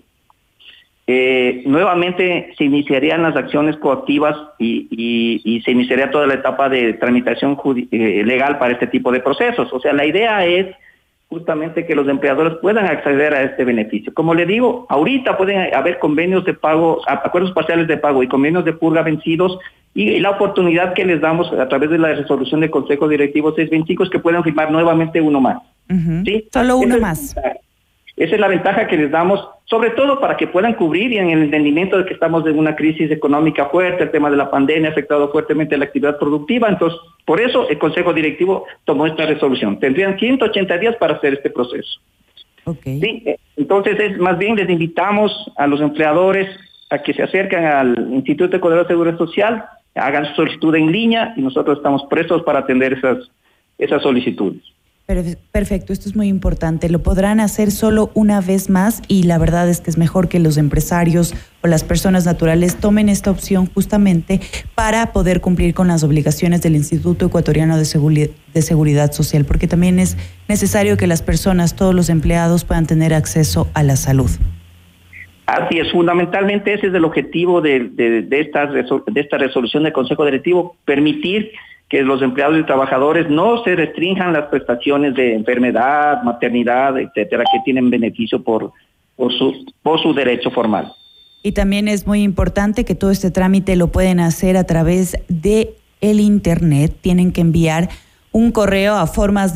nuevamente se iniciarían las acciones coactivas y se iniciaría toda la etapa de tramitación legal para este tipo de procesos. O sea, la idea es justamente que los empleadores puedan acceder a este beneficio. Como le digo, ahorita pueden haber convenios de pago, acuerdos parciales de pago y convenios de purga vencidos, y la oportunidad que les damos a través de la resolución del Consejo Directivo 625 es que puedan firmar nuevamente uno más. ¿Sí? Solo uno más. Esa es la ventaja que les damos, sobre todo para que puedan cubrir, y en el entendimiento de que estamos en una crisis económica fuerte, el tema de la pandemia ha afectado fuertemente la actividad productiva. Entonces, por eso el Consejo Directivo tomó esta resolución. Tendrían 180 días para hacer este proceso. Okay. Sí, entonces, más bien les invitamos a los empleadores a que se acerquen al Instituto Ecuatoriano de Seguridad Social, hagan su solicitud en línea, y nosotros estamos prestos para atender esas solicitudes. Perfecto, esto es muy importante. Lo podrán hacer solo una vez más, y la verdad es que es mejor que los empresarios o las personas naturales tomen esta opción justamente para poder cumplir con las obligaciones del Instituto Ecuatoriano de Seguridad Social, porque también es necesario que las personas, todos los empleados, puedan tener acceso a la salud. Así es, fundamentalmente ese es el objetivo de esta resolución del Consejo Directivo, permitir que los empleados y trabajadores no se restrinjan las prestaciones de enfermedad, maternidad, etcétera, que tienen beneficio por su derecho formal. Y también es muy importante que todo este trámite lo pueden hacer a través de el internet. Tienen que enviar un correo a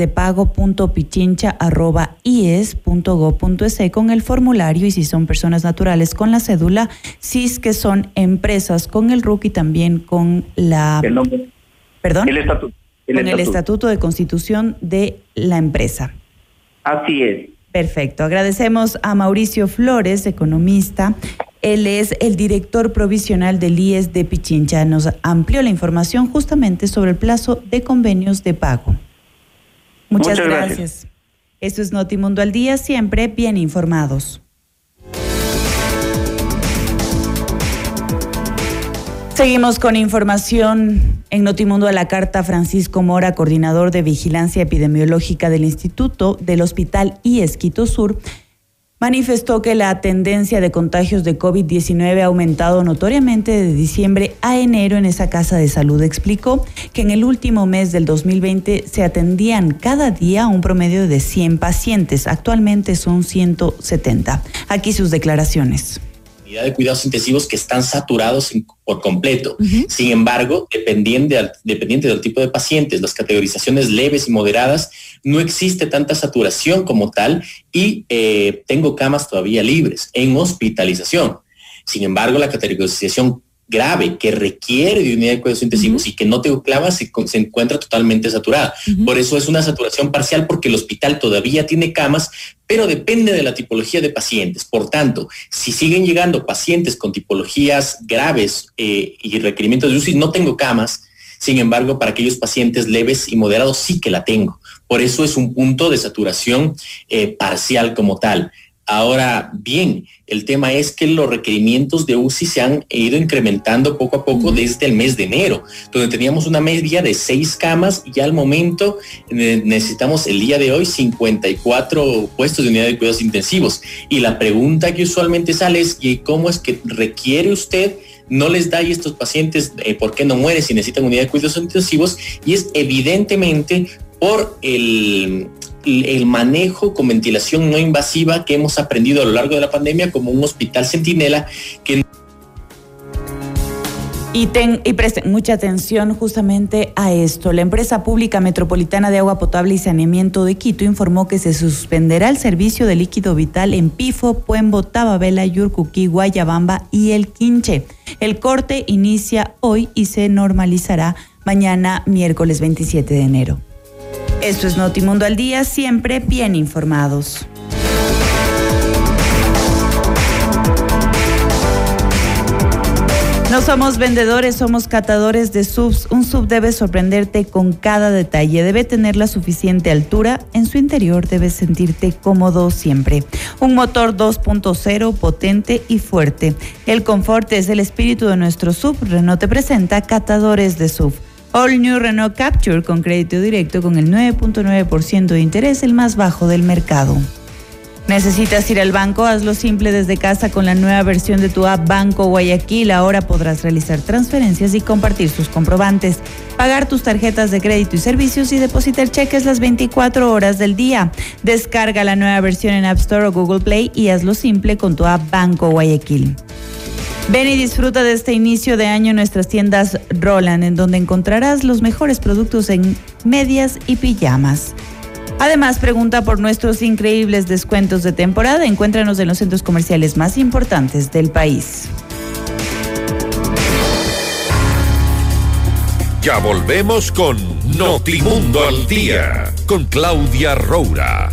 formasdepago.pichincha@ies.go.es con el formulario, y si son personas naturales con la cédula, si es que son empresas con el RUC y también con la... ¿Perdón? El estatuto. Con el estatuto de constitución de la empresa. Así es. Perfecto. Agradecemos a Mauricio Flores, economista. Él es el director provisional del IES de Pichincha. Nos amplió la información justamente sobre el plazo de convenios de pago. Muchas gracias. Esto es Notimundo al Día, siempre bien informados. Seguimos con información en Notimundo a la carta. Francisco Mora, coordinador de Vigilancia Epidemiológica del Instituto del Hospital IES Quito Sur, manifestó que la tendencia de contagios de COVID-19 ha aumentado notoriamente de diciembre a enero en esa casa de salud. Explicó que en el último mes del 2020 se atendían cada día un promedio de 100 pacientes. Actualmente son 170. Aquí sus declaraciones. De cuidados intensivos que están saturados por completo. Sin embargo, dependiente del tipo de pacientes, las categorizaciones leves y moderadas, no existe tanta saturación como tal, y tengo camas todavía libres en hospitalización. Sin embargo, la categorización grave que requiere de unidad de cuidados intensivos y que no tengo camas se encuentra totalmente saturada. Por eso es una saturación parcial, porque el hospital todavía tiene camas, pero depende de la tipología de pacientes. Por tanto, si siguen llegando pacientes con tipologías graves y requerimientos de UCI, no tengo camas. Sin embargo, para aquellos pacientes leves y moderados sí que la tengo. Por eso es un punto de saturación parcial como tal. Ahora bien, el tema es que los requerimientos de UCI se han ido incrementando poco a poco desde el mes de enero, donde teníamos una media de 6 camas, y ya al momento necesitamos el día de hoy 54 puestos de unidad de cuidados intensivos. Y la pregunta que usualmente sale es: ¿cómo es que requiere usted? No les da, y estos pacientes, ¿por qué no mueren si necesitan unidad de cuidados intensivos? Y es evidentemente por el manejo con ventilación no invasiva que hemos aprendido a lo largo de la pandemia como un hospital centinela que... Y presten mucha atención justamente a esto. La empresa pública metropolitana de agua potable y saneamiento de Quito informó que se suspenderá el servicio de líquido vital en Pifo, Puembo, Tababela, Yurcuquí, Guayabamba y El Quinche. El corte inicia hoy y se normalizará mañana, miércoles 27 de enero. Esto es Notimundo al Día, siempre bien informados. No somos vendedores, somos catadores de SUVs. Un SUV debe sorprenderte con cada detalle. Debe tener la suficiente altura. En su interior debes sentirte cómodo siempre. Un motor 2.0 potente y fuerte. El confort es el espíritu de nuestro SUV. Renault te presenta catadores de SUV. All New Renault Capture con crédito directo con el 9.9% de interés, el más bajo del mercado. ¿Necesitas ir al banco? Hazlo simple desde casa con la nueva versión de tu app Banco Guayaquil. Ahora podrás realizar transferencias y compartir sus comprobantes, pagar tus tarjetas de crédito y servicios y depositar cheques las 24 horas del día. Descarga la nueva versión en App Store o Google Play y hazlo simple con tu app Banco Guayaquil. Ven y disfruta de este inicio de año en nuestras tiendas Roland, en donde encontrarás los mejores productos en medias y pijamas. Además, pregunta por nuestros increíbles descuentos de temporada. Encuéntranos en los centros comerciales más importantes del país. Ya volvemos con Notimundo al Día, con Claudia Roura.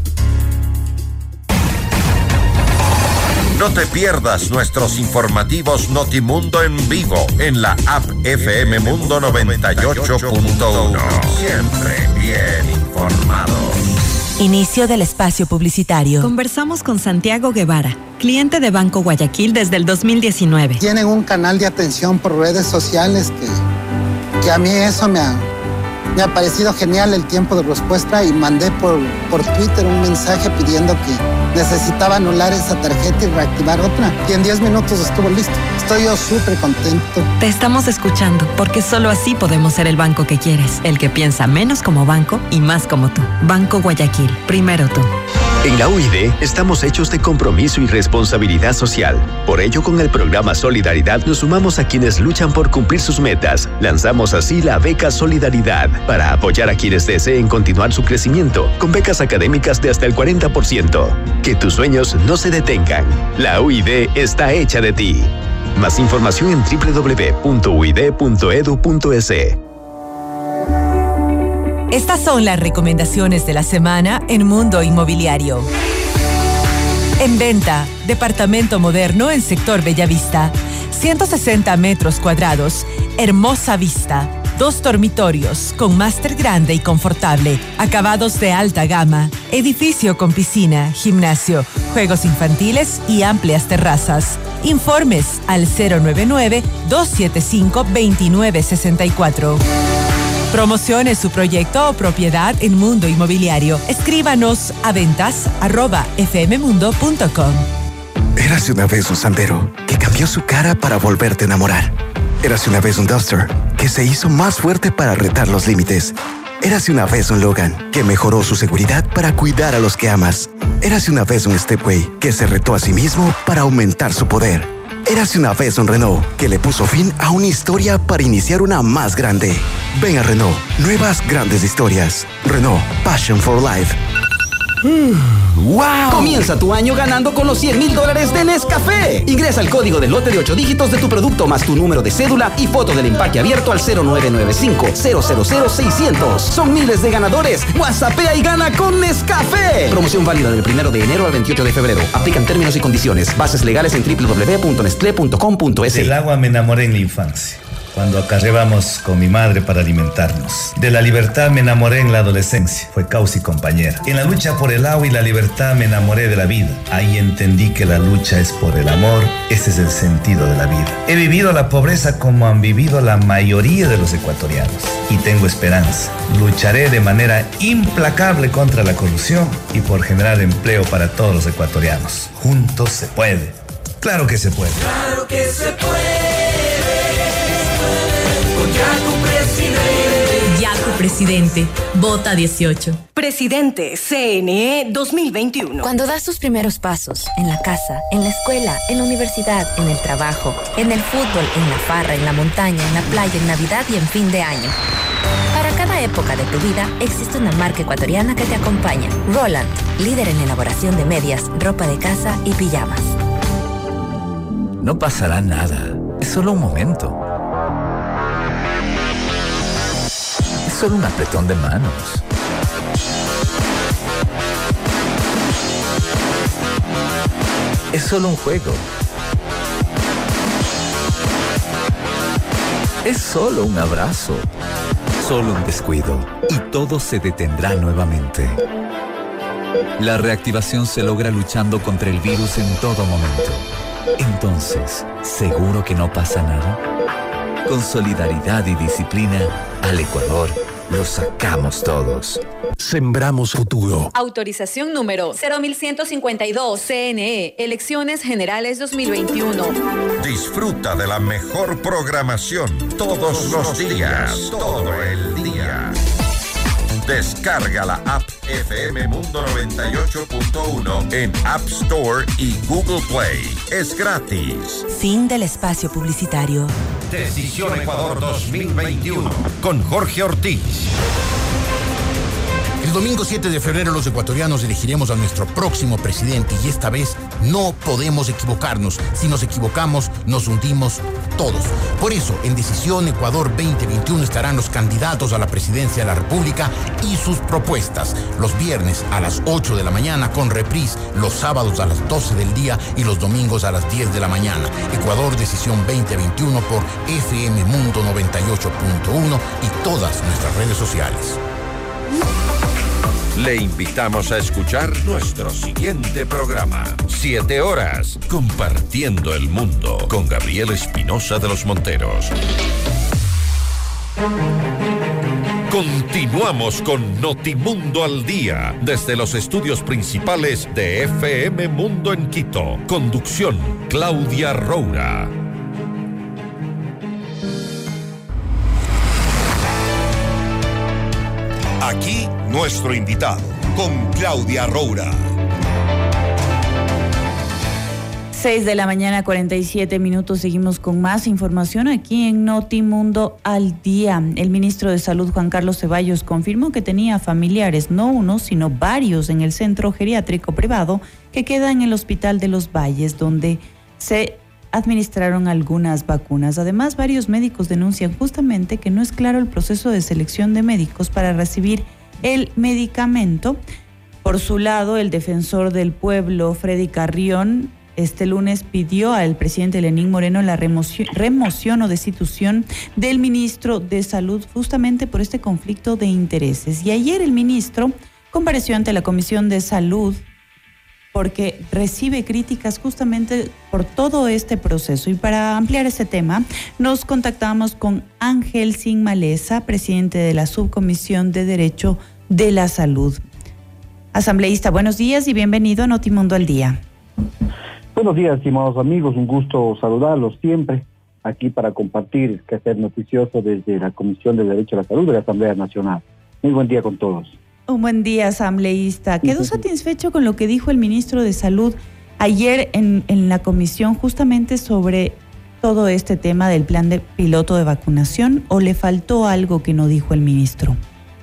No te pierdas nuestros informativos Notimundo en vivo en la app FM Mundo 98.1. Siempre bien informados. Inicio del espacio publicitario. Conversamos con Santiago Guevara, cliente de Banco Guayaquil desde el 2019. Tienen un canal de atención por redes sociales que a mí eso me ha parecido genial, el tiempo de respuesta, y mandé por Twitter un mensaje pidiendo que necesitaba anular esa tarjeta y reactivar otra. Y en 10 minutos estuvo listo. Estoy yo súper contento. Te estamos escuchando, porque solo así podemos ser el banco que quieres, el que piensa menos como banco y más como tú. Banco Guayaquil, primero tú. En la UID estamos hechos de compromiso y responsabilidad social. Por ello, con el programa Solidaridad nos sumamos a quienes luchan por cumplir sus metas. Lanzamos así la beca Solidaridad para apoyar a quienes deseen continuar su crecimiento con becas académicas de hasta el 40%. Que tus sueños no se detengan. La UID está hecha de ti. Más información en www.uid.edu.es. Estas son las recomendaciones de la semana en Mundo Inmobiliario. En venta, departamento moderno en sector Bellavista. 160 metros cuadrados, hermosa vista. 2 dormitorios con máster grande y confortable. Acabados de alta gama. Edificio con piscina, gimnasio, juegos infantiles y amplias terrazas. Informes al 099-275-2964. Promocione su proyecto o propiedad en Mundo Inmobiliario. Escríbanos a ventas@fmmundo.com. Érase una vez un Sandero que cambió su cara para volverte a enamorar. Érase una vez un Duster que se hizo más fuerte para retar los límites. Érase una vez un Logan que mejoró su seguridad para cuidar a los que amas. Érase una vez un Stepway que se retó a sí mismo para aumentar su poder. Érase una vez un Renault que le puso fin a una historia para iniciar una más grande. Ven a Renault, nuevas grandes historias. Renault, Passion for Life. ¡Wow! Comienza tu año ganando con los $100,000 de Nescafé. Ingresa el código del lote de 8 dígitos de tu producto más tu número de cédula y foto del empaque abierto al 0995-000-600. Son miles de ganadores. WhatsAppea y gana con Nescafé. Promoción válida del 1 de enero al 28 de febrero. Aplican términos y condiciones. Bases legales en www.nestle.com.es. Del agua me enamoré en la infancia, cuando acarreábamos con mi madre para alimentarnos. De la libertad me enamoré en la adolescencia, fue causa y compañera. En la lucha por el agua y la libertad me enamoré de la vida. Ahí entendí que la lucha es por el amor, ese es el sentido de la vida. He vivido la pobreza como han vivido la mayoría de los ecuatorianos y tengo esperanza. Lucharé de manera implacable contra la corrupción y por generar empleo para todos los ecuatorianos. Juntos se puede. Claro que se puede. Claro que se puede. Yacu Presidente, vota 18. Presidente, CNE 2021. Cuando das tus primeros pasos, en la casa, en la escuela, en la universidad, en el trabajo, en el fútbol, en la farra, en la montaña, en la playa, en Navidad y en fin de año. Para cada época de tu vida, existe una marca ecuatoriana que te acompaña. Roland, líder en elaboración de medias, ropa de casa y pijamas. No pasará nada, es solo un momento. Es solo un apretón de manos. Es solo un juego. Es solo un abrazo. Solo un descuido y todo se detendrá nuevamente. La reactivación se logra luchando contra el virus en todo momento. Entonces, ¿seguro que no pasa nada? Con solidaridad y disciplina, al Ecuador lo sacamos todos. Sembramos futuro. Autorización número 0152. CNE, Elecciones Generales 2021. Disfruta de la mejor programación todos los días, todo el día. Descarga la app FM Mundo 98.1 en App Store y Google Play. Es gratis. Fin del espacio publicitario. Decisión Ecuador 2021 con Jorge Ortiz. El domingo 7 de febrero los ecuatorianos elegiremos a nuestro próximo presidente y esta vez no podemos equivocarnos. Si nos equivocamos, nos hundimos todos. Por eso, en Decisión Ecuador 2021 estarán los candidatos a la presidencia de la República y sus propuestas. Los viernes a las 8 de la mañana con reprise, los sábados a las 12 del día y los domingos a las 10 de la mañana. Ecuador Decisión 2021 por FM Mundo 98.1 y todas nuestras redes sociales. Le invitamos a escuchar nuestro siguiente programa. 7 horas, compartiendo el mundo, con Gabriel Espinosa de los Monteros. Continuamos con Notimundo al Día, desde los estudios principales de FM Mundo en Quito. Conducción, Claudia Roura. Aquí nuestro invitado, con Claudia Roura. 6 de la mañana, 47 minutos. Seguimos con más información aquí en Notimundo al Día. El ministro de Salud, Juan Carlos Ceballos, confirmó que tenía familiares, no uno, sino varios, en el centro geriátrico privado que queda en el Hospital de los Valles, donde se administraron algunas vacunas. Además, varios médicos denuncian justamente que no es claro el proceso de selección de médicos para recibir el medicamento. Por su lado, el defensor del pueblo, Freddy Carrión, este lunes pidió al presidente Lenín Moreno la remoción o destitución del ministro de Salud justamente por este conflicto de intereses. Y ayer el ministro compareció ante la Comisión de Salud porque recibe críticas justamente por todo este proceso. Y para ampliar ese tema, nos contactamos con Ángel Sin Maleza, presidente de la Subcomisión de Derecho de la Salud. Asambleísta, buenos días y bienvenido a Notimundo al Día. Buenos días, estimados amigos, un gusto saludarlos siempre aquí para compartir el quehacer noticioso desde la Comisión de Derecho a la Salud de la Asamblea Nacional. Muy buen día con todos. Un buen día, asambleísta. ¿Quedó satisfecho con lo que dijo el ministro de Salud ayer en la comisión justamente sobre todo este tema del plan de piloto de vacunación o le faltó algo que no dijo el ministro?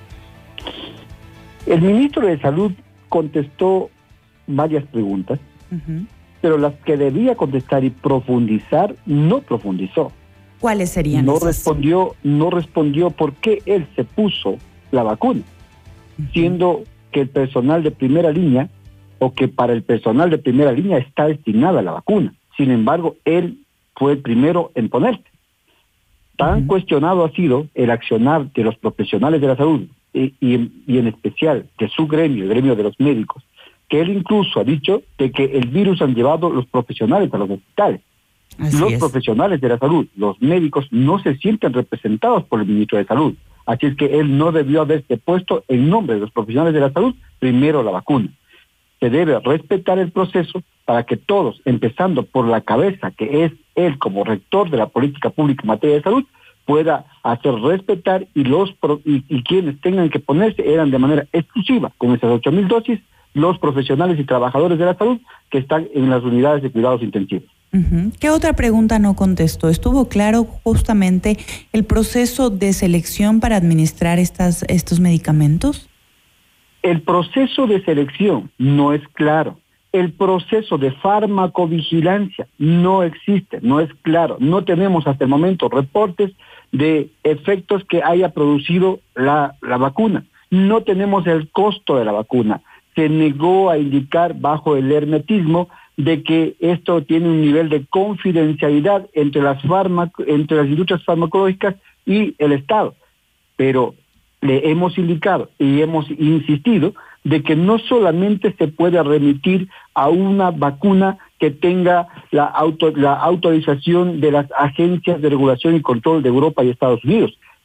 El ministro de Salud contestó varias preguntas, pero las que debía contestar y profundizar, no profundizó. ¿Cuáles serían esas? No respondió por qué él se puso la vacuna, siendo que el personal de primera línea, o que para el personal de primera línea está destinada la vacuna. Sin embargo, él fue el primero en ponerse. Tan cuestionado ha sido el accionar de los profesionales de la salud, y en especial de su gremio, el gremio de los médicos, que él incluso ha dicho de que el virus han llevado los profesionales a los hospitales. Los profesionales de la salud, los médicos, no se sienten representados por el ministro de Salud. Así es que él no debió haberse puesto en nombre de los profesionales de la salud primero la vacuna. Se debe respetar el proceso para que todos, empezando por la cabeza, que es él como rector de la política pública en materia de salud, pueda hacer respetar y quienes tengan que ponerse eran de manera exclusiva, con esas 8,000 dosis, los profesionales y trabajadores de la salud que están en las unidades de cuidados intensivos. ¿Qué otra pregunta no contestó? ¿Estuvo claro justamente el proceso de selección para administrar estos medicamentos? El proceso de selección no es claro. El proceso de farmacovigilancia no existe, no es claro. No tenemos hasta el momento reportes de efectos que haya producido la vacuna. No tenemos el costo de la vacuna. Se negó a indicar bajo el hermetismo de que esto tiene un nivel de confidencialidad entre las industrias farmacológicas y el Estado. Pero le hemos indicado y hemos insistido de que no solamente se puede remitir a una vacuna que tenga la autorización de las agencias de regulación y control de Europa y Estados Unidos.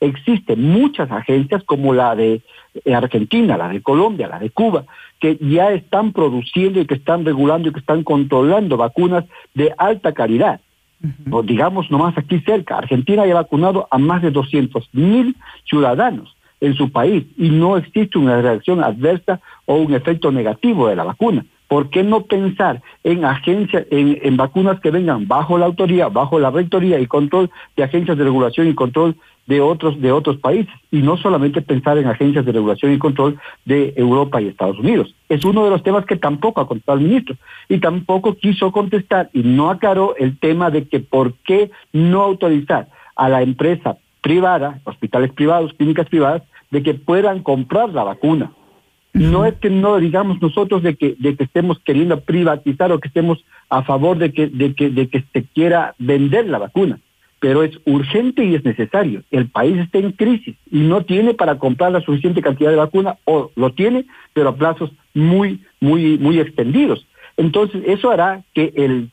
Existen muchas agencias como la de Argentina, la de Colombia, la de Cuba, que ya están produciendo y que están regulando y que están controlando vacunas de alta calidad. O digamos nomás aquí cerca, Argentina ya ha vacunado a más de 200,000 ciudadanos en su país y no existe una reacción adversa o un efecto negativo de la vacuna. ¿Por qué no pensar en agencias, en vacunas que vengan bajo la autoría, bajo la rectoría y control de agencias de regulación y control de otros países? Y no solamente pensar en agencias de regulación y control de Europa y Estados Unidos. Es uno de los temas que tampoco ha contestado el ministro. Y tampoco quiso contestar y no aclaró el tema de que por qué no autorizar a la empresa privada, hospitales privados, clínicas privadas, de que puedan comprar la vacuna. No es que no digamos nosotros de que estemos queriendo privatizar o que estemos a favor de que se quiera vender la vacuna, pero es urgente y es necesario. El país está en crisis y no tiene para comprar la suficiente cantidad de vacuna, o lo tiene, pero a plazos muy extendidos. Entonces eso hará que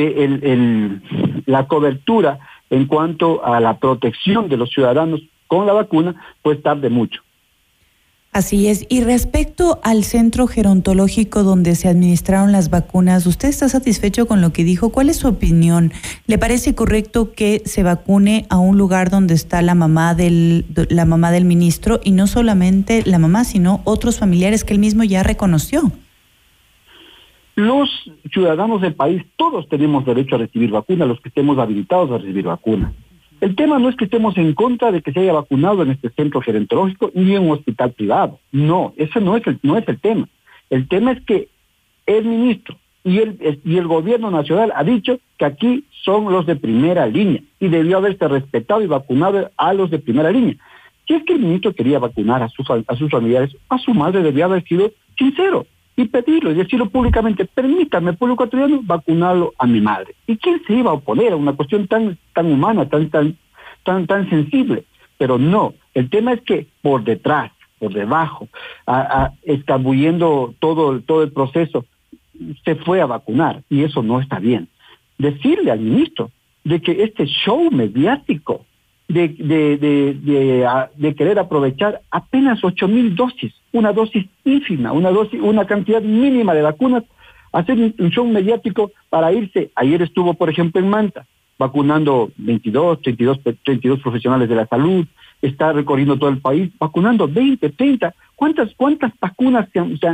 la cobertura en cuanto a la protección de los ciudadanos con la vacuna pues tarde mucho. Así es. Y respecto al centro gerontológico donde se administraron las vacunas, ¿usted está satisfecho con lo que dijo? ¿Cuál es su opinión? ¿Le parece correcto que se vacune a un lugar donde está la mamá del ministro, y no solamente la mamá, sino otros familiares que él mismo ya reconoció? Los ciudadanos del país, todos tenemos derecho a recibir vacuna, los que estemos habilitados a recibir vacuna. El tema no es que estemos en contra de que se haya vacunado en este centro gerontológico ni en un hospital privado. No, eso no es el tema. El tema es que el ministro y el gobierno nacional ha dicho que aquí son los de primera línea y debió haberse respetado y vacunado a los de primera línea. Si es que el ministro quería vacunar a sus familiares, a su madre debía haber sido sincero y pedirlo y decirlo públicamente: permítame, pueblo ecuatoriano, vacunarlo a mi madre. ¿Y quién se iba a oponer a una cuestión tan humana, tan sensible? Pero no, el tema es que por detrás, por debajo, escabullendo todo el proceso, se fue a vacunar, y eso no está bien. Decirle al ministro de que este show mediático de querer aprovechar apenas 8,000 dosis, una dosis ínfima, una cantidad mínima de vacunas, hacer un show mediático para irse. Ayer estuvo, por ejemplo, en Manta, vacunando 32 profesionales de la salud, está recorriendo todo el país, vacunando 20, 30. ¿Cuántas vacunas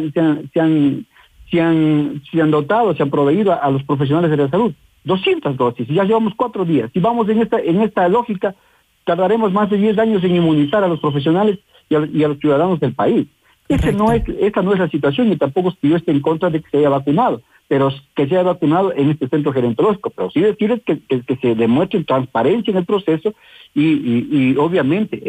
se han dotado, se han proveído a los profesionales de la salud? 200 dosis, y ya llevamos 4 días. Si vamos en esta lógica, tardaremos más de 10 años en inmunizar a los profesionales y a los ciudadanos del país. Esta no es la situación, y tampoco yo esté en contra de que se haya vacunado, pero que se haya vacunado en este centro gerontológico. Pero sí decirles que se demuestre transparencia en el proceso y obviamente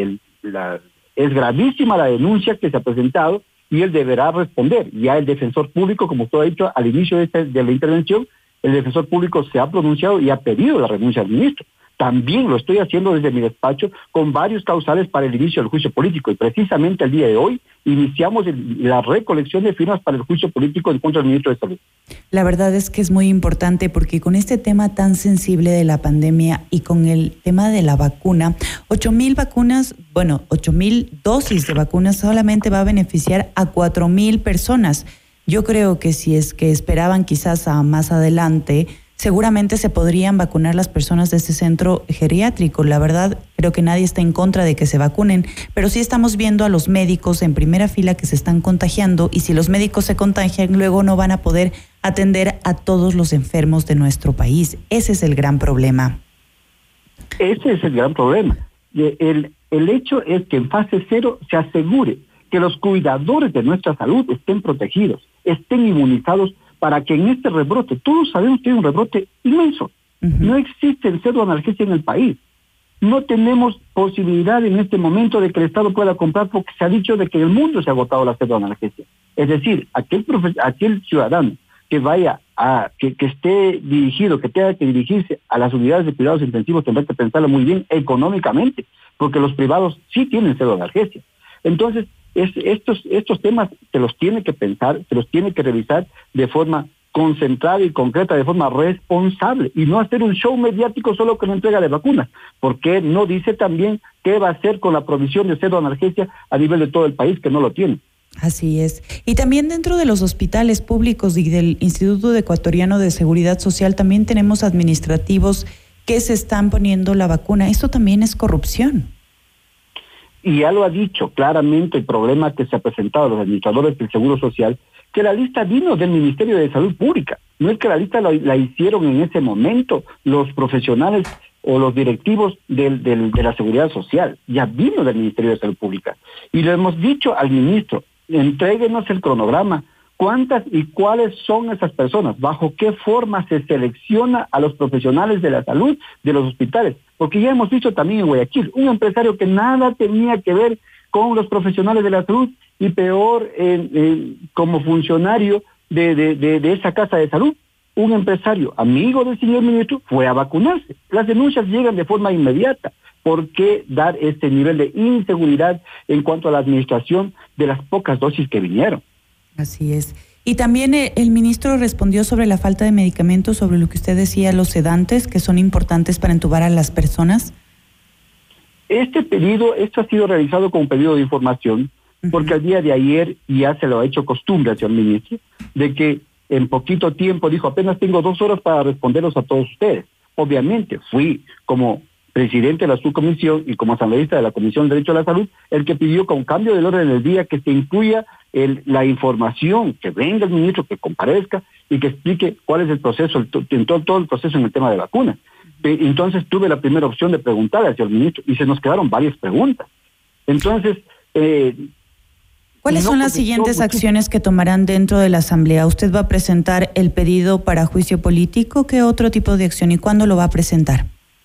es gravísima la denuncia que se ha presentado y él deberá responder. Ya el defensor público, como usted ha dicho al inicio de la intervención, el defensor público se ha pronunciado y ha pedido la renuncia del ministro. También lo estoy haciendo desde mi despacho con varios causales para el inicio del juicio político, y precisamente el día de hoy iniciamos la recolección de firmas para el juicio político en contra del ministro de Salud. La verdad es que es muy importante, porque con este tema tan sensible de la pandemia y con el tema de la vacuna, 8,000 vacunas, 8,000 dosis de vacunas solamente va a beneficiar a 4,000 personas. Yo creo que si es que esperaban quizás a más adelante, seguramente se podrían vacunar las personas de este centro geriátrico. La verdad, creo que nadie está en contra de que se vacunen, pero sí estamos viendo a los médicos en primera fila que se están contagiando, y si los médicos se contagian, luego no van a poder atender a todos los enfermos de nuestro país. Ese es el gran problema. Ese es el gran problema. El hecho es que en fase 0 se asegure que los cuidadores de nuestra salud estén protegidos, estén inmunizados, para que en este rebrote, todos sabemos que hay un rebrote inmenso. No existe el pseudoanalgesia en el país. No tenemos posibilidad en este momento de que el Estado pueda comprar, porque se ha dicho de que en el mundo se ha agotado la pseudoanalgesia. Es decir, aquel ciudadano que vaya que esté dirigido, que tenga que dirigirse a las unidades de cuidados intensivos, tendrá que pensarlo muy bien económicamente, porque los privados sí tienen pseudoanalgesia. Entonces, estos temas se los tiene que pensar, se los tiene que revisar de forma concentrada y concreta de forma responsable y no hacer un show mediático solo con la entrega de vacunas. ¿Por qué no dice también qué va a hacer con la provisión de pseudoanalgesia a nivel de todo el país que no lo tiene? Así es. Y también dentro de los hospitales públicos y del Instituto Ecuatoriano de Seguridad Social también tenemos administrativos que se están poniendo la vacuna. Esto también es corrupción. Y ya lo ha dicho claramente el problema que se ha presentado a los administradores del Seguro Social, que la lista vino del Ministerio de Salud Pública. No es que la lista la hicieron en ese momento los profesionales o los directivos de la Seguridad Social. Ya vino del Ministerio de Salud Pública. Y le hemos dicho al ministro, entréguenos el cronograma. ¿Cuántas y cuáles son esas personas? ¿Bajo qué forma se selecciona a los profesionales de la salud de los hospitales? Porque ya hemos visto también en Guayaquil, un empresario que nada tenía que ver con los profesionales de la salud y peor como funcionario de esa casa de salud. Un empresario, amigo del señor ministro, fue a vacunarse. Las denuncias llegan de forma inmediata. ¿Por qué dar este nivel de inseguridad en cuanto a la administración de las pocas dosis que vinieron? Así es. Y también el ministro respondió sobre la falta de medicamentos, sobre lo que usted decía, los sedantes, que son importantes para entubar a las personas. Esto ha sido realizado con un pedido de información, porque al día de ayer ya se lo ha hecho costumbre hacia el ministro, de que en poquito tiempo dijo, apenas tengo 2 horas para responderlos a todos ustedes. Obviamente fui como presidente de la subcomisión y como asambleísta de la Comisión de Derecho a la Salud, el que pidió con cambio del orden del día que se incluya la información, que venga el ministro, que comparezca y que explique cuál es el proceso, todo el proceso en el tema de vacunas. Entonces tuve la primera opción de preguntarle hacia el ministro y se nos quedaron varias preguntas. Entonces... ¿Cuáles son las siguientes acciones que tomarán dentro de la Asamblea? ¿Usted va a presentar el pedido para juicio político? ¿Qué otro tipo de acción y cuándo lo va a presentar?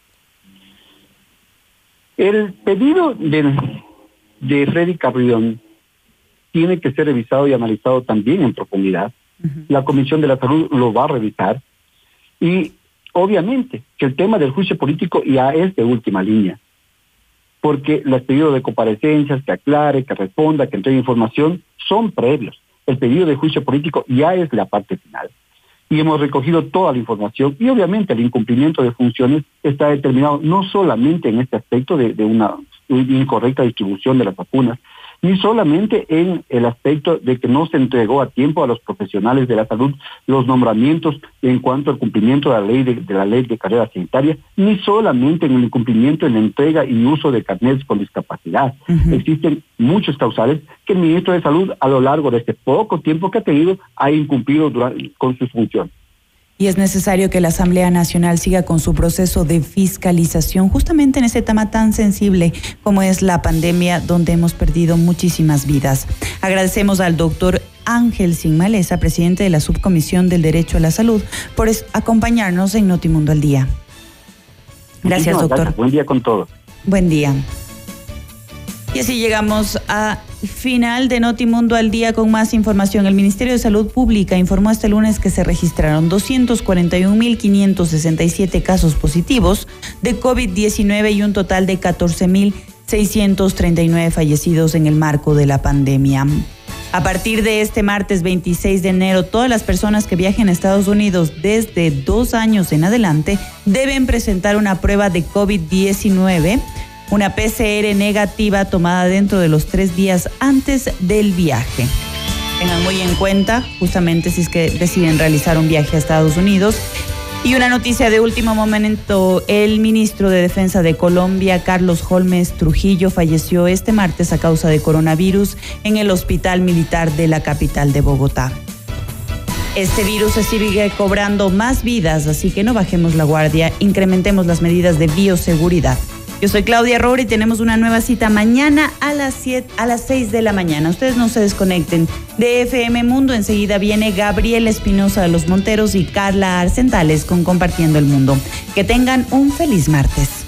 El pedido de Freddy Carrión tiene que ser revisado y analizado también en profundidad. La Comisión de la Salud lo va a revisar y obviamente que el tema del juicio político ya es de última línea, porque los pedidos de comparecencias, que aclare, que responda, que entregue información, son previos. El pedido de juicio político ya es la parte final. Y hemos recogido toda la información y obviamente el incumplimiento de funciones está determinado no solamente en este aspecto de una incorrecta distribución de las vacunas, ni solamente en el aspecto de que no se entregó a tiempo a los profesionales de la salud los nombramientos en cuanto al cumplimiento de la ley de carrera sanitaria, ni solamente en el incumplimiento en la entrega y uso de carnets con discapacidad. Existen muchos causales que el ministro de Salud a lo largo de este poco tiempo que ha tenido ha incumplido con sus funciones. Y es necesario que la Asamblea Nacional siga con su proceso de fiscalización justamente en ese tema tan sensible como es la pandemia, donde hemos perdido muchísimas vidas. Agradecemos al doctor Ángel Sin Maleza, presidente de la Subcomisión del Derecho a la Salud, por acompañarnos en Notimundo al Día. Gracias, doctor. Gracias. Buen día con todos. Buen día. Y así llegamos a final de Notimundo al Día con más información. El Ministerio de Salud Pública informó este lunes que se registraron 241.567 casos positivos de COVID-19 y un total de 14.639 fallecidos en el marco de la pandemia. A partir de este martes 26 de enero, todas las personas que viajen a Estados Unidos desde 2 años en adelante deben presentar una prueba de COVID-19, una PCR negativa tomada dentro de los 3 días antes del viaje. Tengan muy en cuenta, justamente si es que deciden realizar un viaje a Estados Unidos. Y una noticia de último momento, el ministro de Defensa de Colombia, Carlos Holmes Trujillo, falleció este martes a causa de coronavirus en el Hospital Militar de la capital de Bogotá. Este virus se sigue cobrando más vidas, así que no bajemos la guardia, incrementemos las medidas de bioseguridad. Yo soy Claudia Roura y tenemos una nueva cita mañana a las 6 de la mañana. Ustedes no se desconecten de FM Mundo. Enseguida viene Gabriel Espinosa de los Monteros y Carla Arcentales con Compartiendo el Mundo. Que tengan un feliz martes.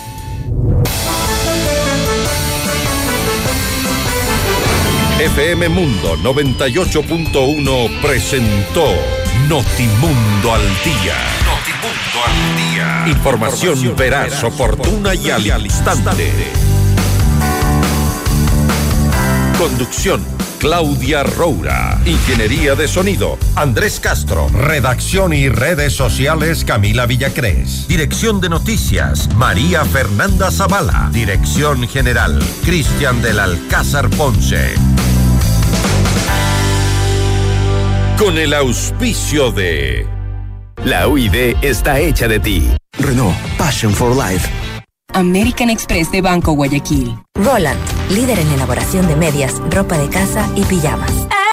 FM Mundo 98.1 presentó Notimundo al Día. Notimundo al Día. Información veraz, oportuna y al instante. Conducción: Claudia Roura. Ingeniería de sonido, Andrés Castro. Redacción y redes sociales, Camila Villacrés. Dirección de noticias, María Fernanda Zavala. Dirección general, Cristian del Alcázar Ponce. Con el auspicio de... La UID está hecha de ti. Renault, Passion for Life. American Express de Banco Guayaquil. Roland, líder en elaboración de medias, ropa de casa y pijamas.